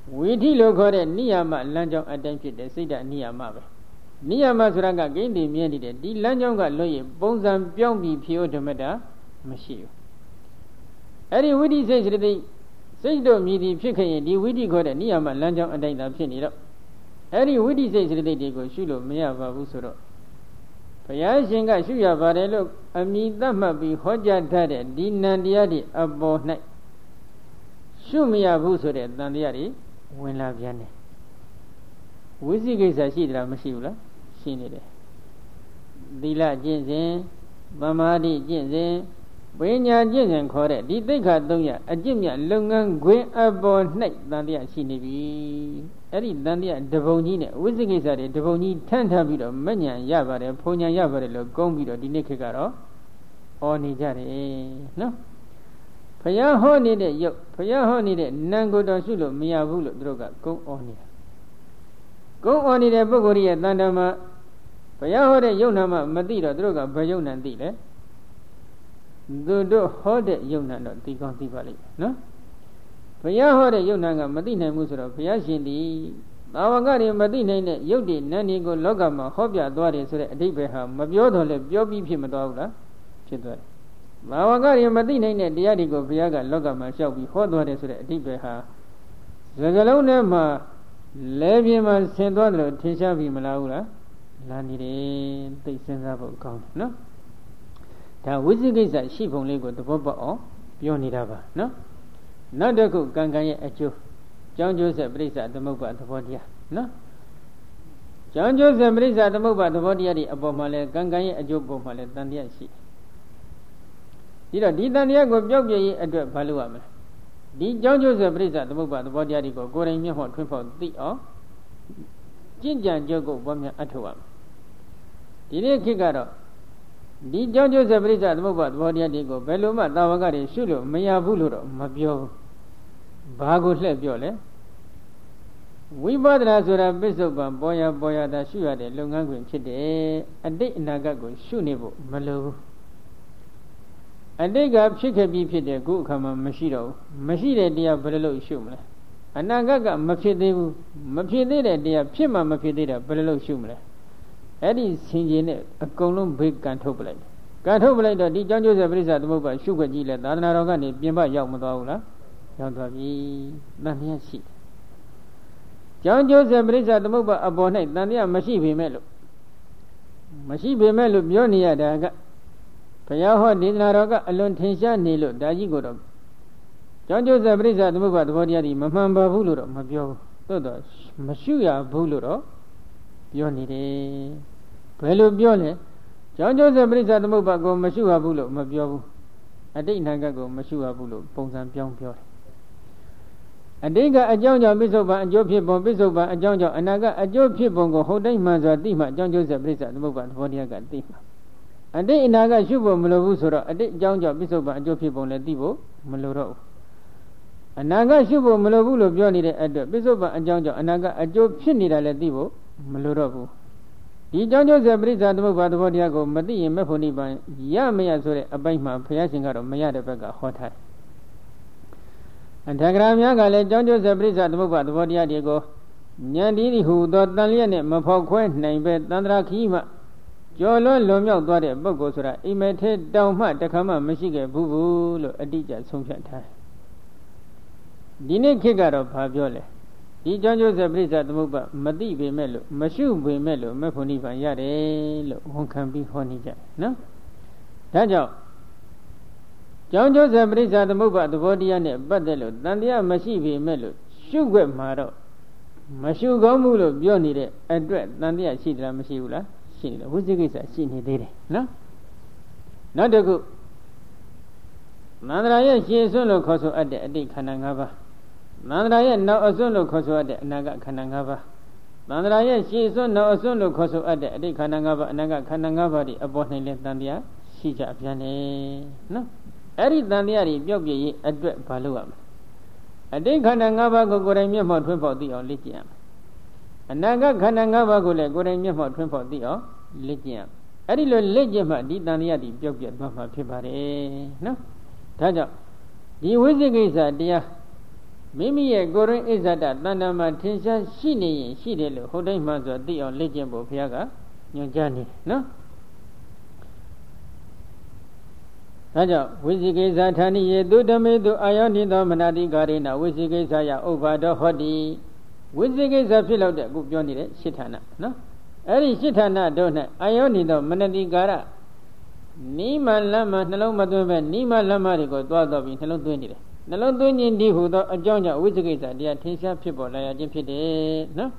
ဝိဓိလို့ခေါ်တဲ့နိယာမလမ်းကြောင်းအတိုင်းဖြစ်တဲ့စိတ်ဓာတ်နိယာမပဲနိယာမဆိုတာကဂိဉ္တိမြဲနေတဲ့ဒီလမ်းကြောင်းကလွတ်ရင်ပုံစံပြောင်းပြီးဖြစ်ဥဒ္ဓမတ္တမရှိဘူးအဲ့ဒီဝိဓိစိတ်စိတ္တိစိတ်တို့မြည်သည်ဖြစ်ခဲ့ရင်ဒီဝိဓိခေါ်တဲ့နိယာမလမ်းကြောင်းအတိုင်းသာဖြစ်နေတော့အဲ့ဒီဝိဓိစိတ်စိတ္တိတွေကိုရှုလို့မရပါဘူးဆိုတော့ဘုရားရှင်ကရှုရပါတယ်လို့အမိသတ်မှတ်ပြီးဟောကြားထားတဲ့ဒီနံတရားတွေအပေါ်၌ရှုမရဘူးဆိုတဲ့တန်တရားတွေဝင်လာပြန်တယ်ဝိသိကိစ္စရှိသလားမရှိဘူးလားရှိနေတယ်သီလကျင့်စဉ်သမာဓိကျင့်စဉ်ပညာကျင့်စဉ်ခေါ်တဲ့ဒီသိက္ခာ၃ရပ်အကျင့်မြတ်လုပ်ငန်းခွင်အပေါ်၌တန်တရားရှိနေပြီအဲ့ဒီတန်တရားတပုံကြီးနဲ့ဝိသိကိစ္စတွေတပုံကြီးထမ်းထားပြီးတော့မဉ္ဇဉ်ရပါတယ်ဖုန်ဉ္ဇဉ်ရပါတယ်လို့ကုန်းပြီးတော့ဒီနေ့ခေတ်ကတော့ဟောနေကြတယ်နော်ဘုရားဟောနေတဲ့ရုပ်ဘုရားဟောနေတဲ့နာမ်ကိုတော်ရှုလို့မရဘူးလို့သူတို့ကကုန်းအော်နေတာကုန်းအော်နေတဲ့ပုဂ္ဂိုလ်ရဲ့တန်တမှာဘုရားဟောတဲ့ယုတ်နာမှမသိတော့သူတို့ကဘယ်ယုတ်နာသိလဲသူတို့ဟောတဲ့ယုတ်နာတော့သိကောင်းသိပါလိမ့်မယ်နော်ဘုရားဟောတဲ့ယုတ်နာကမသိနိုင်ဘူးဆိုတော့ဘုရားရှင်ဒီသာဝကတွေမသိနိုင်တဲ့ယုတ်တွေနန်းတွေကိုလောကမှာဟောပြသွားတယ်ဆိုတဲ့အဓိပ္ပာယ်ဟာမပြောတော့လဲပြောပြီးဖြစ်မသွားဘူးလားဖြစ်သွားတယ်ဘာဝကတွေမသိနိုင်တဲ့တရားတွေကိုဘုရားကလောကမှာလျှောက်ပြီးဟောသွားတယ်ဆိုတဲ့အဓိပ္ပာယ်ဟာစကလုံးထဲမှာလဲပြင်းမှာဆင်သွားတယ်လို့ထင်ရှားပြီမလားဘူးလားလာနေတယ်သိစဉ်းစားဖို့ကောင်းတယ်နော်ဒါဝိသိကိစ္စရှိပုံလေးကိုသဘောပေါက်အောင်ပြောနေတာပါနော်နောက်တစ်ခုကံကံရဲ့အကျိုးကြောင်းကျိုးဆက်ပရိစ္ဆသမုပ္ပါသဘောတရားနော်ကြောင်းကျိုးဆက်ပရိစ္ဆသမုပ္ပါသဘောတရားဒီအပေါ်မှာလဲကံကံရဲ့အကျိုးပေါ်မှာလဲတန်တရားရှိဒီတော့ဒီတန်တရားကိုပျောက်ပြည့်ရေးအတွက်ဘာလုပ်ရမလဲဒီကြောင်းကျိုးဆက်ပရိစ္ဆသမုပ္ပါသဘောတရားတွေကိုကိုယ်တိုင်မျက်မှောက်ထွန်းဖောက်သိအောင်ကျင့်ကြံကြုတ်ကိုဘောများအထောက်ရမယ်ဒီနေ့ခေတ်ကတော့ဒီကြောင့်ကျိုးဆက်ပရိစ္ဆသမုပ္ပါသဘောတရားတွေကိုဘယ်လိုမှသာဝကတွေရှုလို့မရဘူးလို့တော့မပြောဘူးဘာကိုလှည့်ပြောလဲဝိပဿနာဆိုတာပစ္စုပန်ပေါ်ရတာရှုရတဲ့လုပ်ငန်းခွင်ဖြစ်တယ်အတိတ်အနာဂတ်ကိုရှုနေဖို့မလိုဘူးအတိတ်ကဖြစ်ခဲ့ပြီးဖြစ်တယ်ခုအခါမှမရှိတော့ဘူးမရှိတဲ့တရားဘယ်လိုလုပ်ရှုမလဲအနာဂတ်ကမဖြစ်သေးဘူးမဖြစ်သေးတဲ့တရားဖြစ်မှမဖြစ်သေးတာဘယ်လိုလုပ်ရှုမလဲအဲ့ဒီဆင်ခြင်နဲ့အကုန်လုံးဘေးကန်ထုတ်ပလိုက်ကန်ထုတ်ပလိုက်တော့ဒီကြောင့်ကျိုးဆက်ပရိစ္ဆသမုပ္ပါရှုခွက်ကြီးလဲသာသနာတော်ကနေပြင်ပရောက်မသွားဘူးလားရောက်သွားပြီတန်တရားရှိကြောင့်ကျိုးဆက်ပရိစ္ဆသမုပ္ပါအပေါ်၌တန်တရားမရှိပေမဲ့လို့ပြောနေရတာကဘုရားဟောဒေသနာတော်ကအလွန်ထင်ရှားနေလို့ဒါကြီးကိုတော့ကြောင့်ကျိုးဆက်ပရိစ္ဆသမုပ္ပါသဘောတရားဒီမမှန်ပါဘူးလို့တော့မပြောဘူးသို့တော့မရှုရဘူးလို့တော့ပြောနေတယ်ဘယ်လိုပြောလဲကြောင့်ကျိုးဆက်ပရိစ္ဆသမုပ္ပါကိုမရှုရဘူးလို့မပြောဘူးအတိတ်အနာဂတ်ကိုမရှုရဘူးလို့ပုံစံပြောင်းပြောတယ်အတိတ်ကအကြောင်းကြောင့်ပစ္စုပန်အကျိုးဖြစ်ပုံပစ္စုပန်အကြောင်းကြောင့်အနာဂတ်အကျိုးဖြစ်ပုံကိုဟုတ်တိုင်းမှန်စွာသိမှအကြောင်းကျိုးဆက်ပရိစ္ဆသမုပ္ပါသဘောတရားကသိမှာအတိတ်အနာဂတ်ရှုဖို့မလိုဘူးဆိုတော့အတိတ်အကြောင်းကြောင့်ပစ္စုပန်အကျိုးဖြစ်ပုံလည်းသိဖို့မလိုတော့ဘူးအနာဂတ်ရှုဖို့မလိုဘူးလို့ပြောနေတဲ့အတွက်ပစ္စုပန်အကြောင်းကြောင့်အနာဂတ်အကျိုးဖြစ်နေတာလည်းသိဖို့မလိုတော့ဘူးဒီကြောင့်ကျိုးဆက်ပရိစ္ဆသမုပ္ပါသဘောတရားကိုမသိရင်မဲ့ဖို့နိဗ္ဗာန်ရမရဆိုတဲ့အပိုင်းမှာဘုရားရှင်ကတော့မရတဲ့ဘက်ကဟောထားတယ်အထက်ကရာများကလည်းကြောင့်ကျိုးဆက်ပရိစ္ဆသမုပ္ပါသဘောတရားတွေကိုဉာဏ်ဒီဟူသောတန်လျက်နဲ့မဖောက်ခွဲနိုင်ပဲတန္တရာခီးမှကျော်လွန်လွန်မြောက်သွားတဲ့ပုဂ္ဂိုလ်ဆိုတာအိမ်မက်ထဲတောင်မှတခါမှမရှိခဲ့ဘူးလို့အတိအကျဆုံးဖြတ်ထားတယ်ဒီနေ့ခေတ်ကတော့ဘာပြောလဲဒီကြောင့်ကျိုးဆက်ပရိစ္ဆသမုပ္ပါမသိပေမဲ့လို့မရှုပေမဲ့လို့မဲ့ဖို့နိဗ္ဗာန်ရတယ်လို့ဝန်ခံပြီးဟောနေကြတယ်နော်ဒါကြောင့်ကြောင့်ကျိုးဆက်ပရိစ္ဆသမုပ္ပါသဘောတရားနဲ့ပတ်သက်လို့တန်တရားမရှိပေမဲ့လို့ရှုွက်မှာတော့မရှုကောင်းမှုလို့ပြောနေတဲ့အတွက်တန်တရားရှိသလားမရှိဘူးလားရှိနေတယ်ဝိသိကိစ္စရှိနေသေးတယ်နော်နောက်တစ်ခုနန္ဒရာရဲ့ရှေ့စွန်းလို့ခေါ်ဆိုအပ်တဲ့အတိတ်ခန္ဓာ၅ပါးနန္ဒရာရဲ့နောက်အစွန်းလို့ခေါ်ဆိုအပ်တဲ့အနာဂတ်ခန္ဓာ၅ပါးနန္ဒရာရဲ့ရှေ့စွန်းနောက်အစွန်းလို့ခေါ်ဆိုအပ်တဲ့အတိတ်ခန္ဓာ၅ပါးအနာဂတ်ခန္ဓာ၅ပါးဒီအပေါ်၌လည်းတန်တရားရှိကြပြန်တယ်နော်အဲ့ဒီတန်တရားတွေပျောက်ပြည့်ရေးအတွက်ဘာလုပ်ရမလဲအတိတ်ခန္ဓာ၅ပါးကိုကိုယ်တိုင်မျက်မှောက်ထွန်းဖော်သိအောင်လေ့ကျင့်ရမယ်အနာဂတ်ခန္ဓာ၅ပါးကိုလည်းကိုယ်တိုင်မျက်မှောက်ထွန်းဖော်သိအောင်လေ့ကျင့်ရမယ်အဲ့ဒီလိုလေ့ကျင့်မှဒီတန်တရားတွေပျောက်ပြည့်သွားမှာဖြစ်ပါတယ်နော်ဒါကြောင့်ဒီဝိသိကိစ္စတရားမိမိရဲ့ကိုယ်ရင်းဣဇဒတဏ္ဍာမှာထင်ရှားရှိနေရင်ရှိတယ်လို့ဟိုတိုင်းမှဆိုသိအောင်လေ့ကျင့်ဖို့ဘုရားကညွှန်ကြားနေနော်ဒါကြောင့်ဝိသိကိစ္စဌာနိယေသူဓမေသူအာယောနိသောမနာတိကာရေနဝိသိကိစ္စယဥပ္ပါဒောဟောတိဝိသိကိစ္စဖြစ်လို့တဲ့အခုပြောနေတဲ့ရှစ်ဌာနနော်အဲ့ဒီရှစ်ဌာနတို့၌အာယောနိသောမနတိကာရနိမလမ်းမှာနှလုံးမသွင်းပဲနိမလမ်းမတွေကိုတွားတော့ပြီးနှလုံးသွင်းနေတယ်နှလုံးသွင်းခြင်းဒီဟုသောအကြောင်းကြောင့်ဝိသိကိစ္စတရားထင်ရှားဖြစ်ပေါ်လာရခြင်းဖြစ်တယ်နော်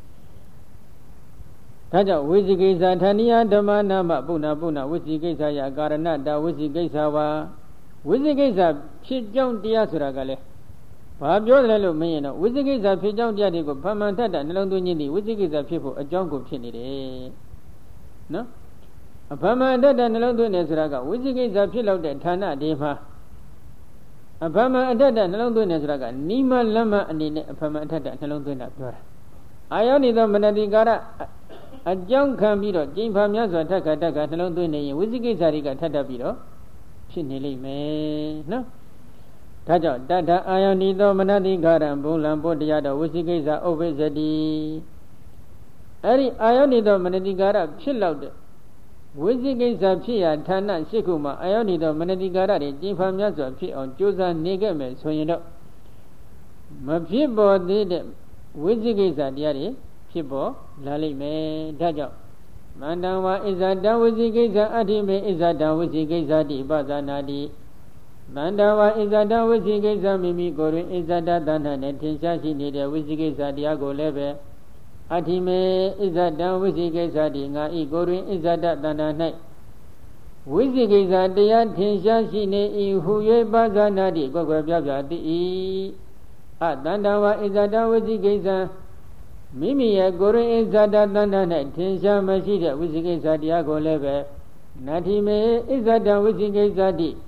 ဒါကြောင့်ဝိသိကိစ္စဌာနိယဓမ္မနာမပုဏ္ဏပုဏ္ဏဝိသိကိစ္စယကာရဏတဝိသိကိစ္စဝါဝိသိကိစ္စဖြစ်ကြောင်းတရားဆိုတာကလည်းဘာပြောတယ်လို့မင်းရင်တော့ဝိသိကိစ္စဖြစ်ကြောင်းတရားတွေကိုဗမာန်ထက်တာနှလုံးသွင်းခြင်းဒီဝိသိကိစ္စဖြစ်ဖို့အကြောင်းကိုဖြစ်နေတယ်နော်အဗမာန်ထက်တာနှလုံးသွင်းတယ်ဆိုတာကဝိသိကိစ္စဖြစ်လောက်တဲ့ဌာနဒီမှာအဗမာန်အထက်တာနှလုံးသွင်းတယ်ဆိုတာကနိမလမ္မအနေနဲ့အဗမာန်အထက်တာနှလုံးသွင်းတာပြောတာအာယောနိသောမနတိကာရအကြောင်းခံပြီးတော့ကျင့်ဖန်များစွာထက်ခါနှလုံးသွင်းနေရင်ဝိသိကိစ္စတွေကထပ်တတ်ပြီးတော့ဖြစ်နေလိမ့်မယ်နော်ဒါကြောင့်တတ္ထအာယောနိသောမနတိကာရံဘုံလံဘုတရားတော်ဝိသိကိစ္စဥပ္ပိစတိအဲ့ဒီအာယောနိသောမနတိကာရဖြစ်လောက်တဲ့ဝိသိကိစ္စဖြစ်ရာဌာနရှိခုမှာအာယောနိသောမနတိကာရတွေကျင့်ဖန်များစွာဖြစ်အောင်ကြိုးစားနေခဲ့မယ်ဆိုရင်တော့မဖြစ်ပေါ်သေးတဲ့ဝိသိကိစ္စတရားတွေဖြစ်ပေါ်လာလိမ့်မယ်ဒါကြောင့်မန္တံဝါဣဇဒံဝိသိကိစ္စအဋ္ဌိမေဣဇဒံဝိသိကိစ္စတိပဇာနာတိမန္တံဝါဣဇဒံဝိသိကိစ္စမိမိကိုယ်တွင်ဣဇဒသဏ္ဍာန်နဲ့ထင်ရှားရှိနေတဲ့ဝိသိကိစ္စတရားကိုလည်းပဲအဋ္ဌိမေဣဇဒံဝိသိကိစ္စတိငါဤကိုယ်တွင်ဣဇဒသဏ္ဍာန်၌ဝိသိကိစ္စတရားထင်ရှားရှိနေ၏ဟူ၍ပဇာနာတိကိုယ်ကိုယ်ပြပြသိ၏အတန္တဝါဣဇဒံဝိသိကိစ္စမိမိရဲ့ကိုယ်ရင်းဣဇဒသန္တာ၌ထင်ရှားမရှိတဲ့ဝိသိကိစ္စတရားကိုလည်းပဲနတ္ထိမေဣဇဒဝိသိကိစ္စတိ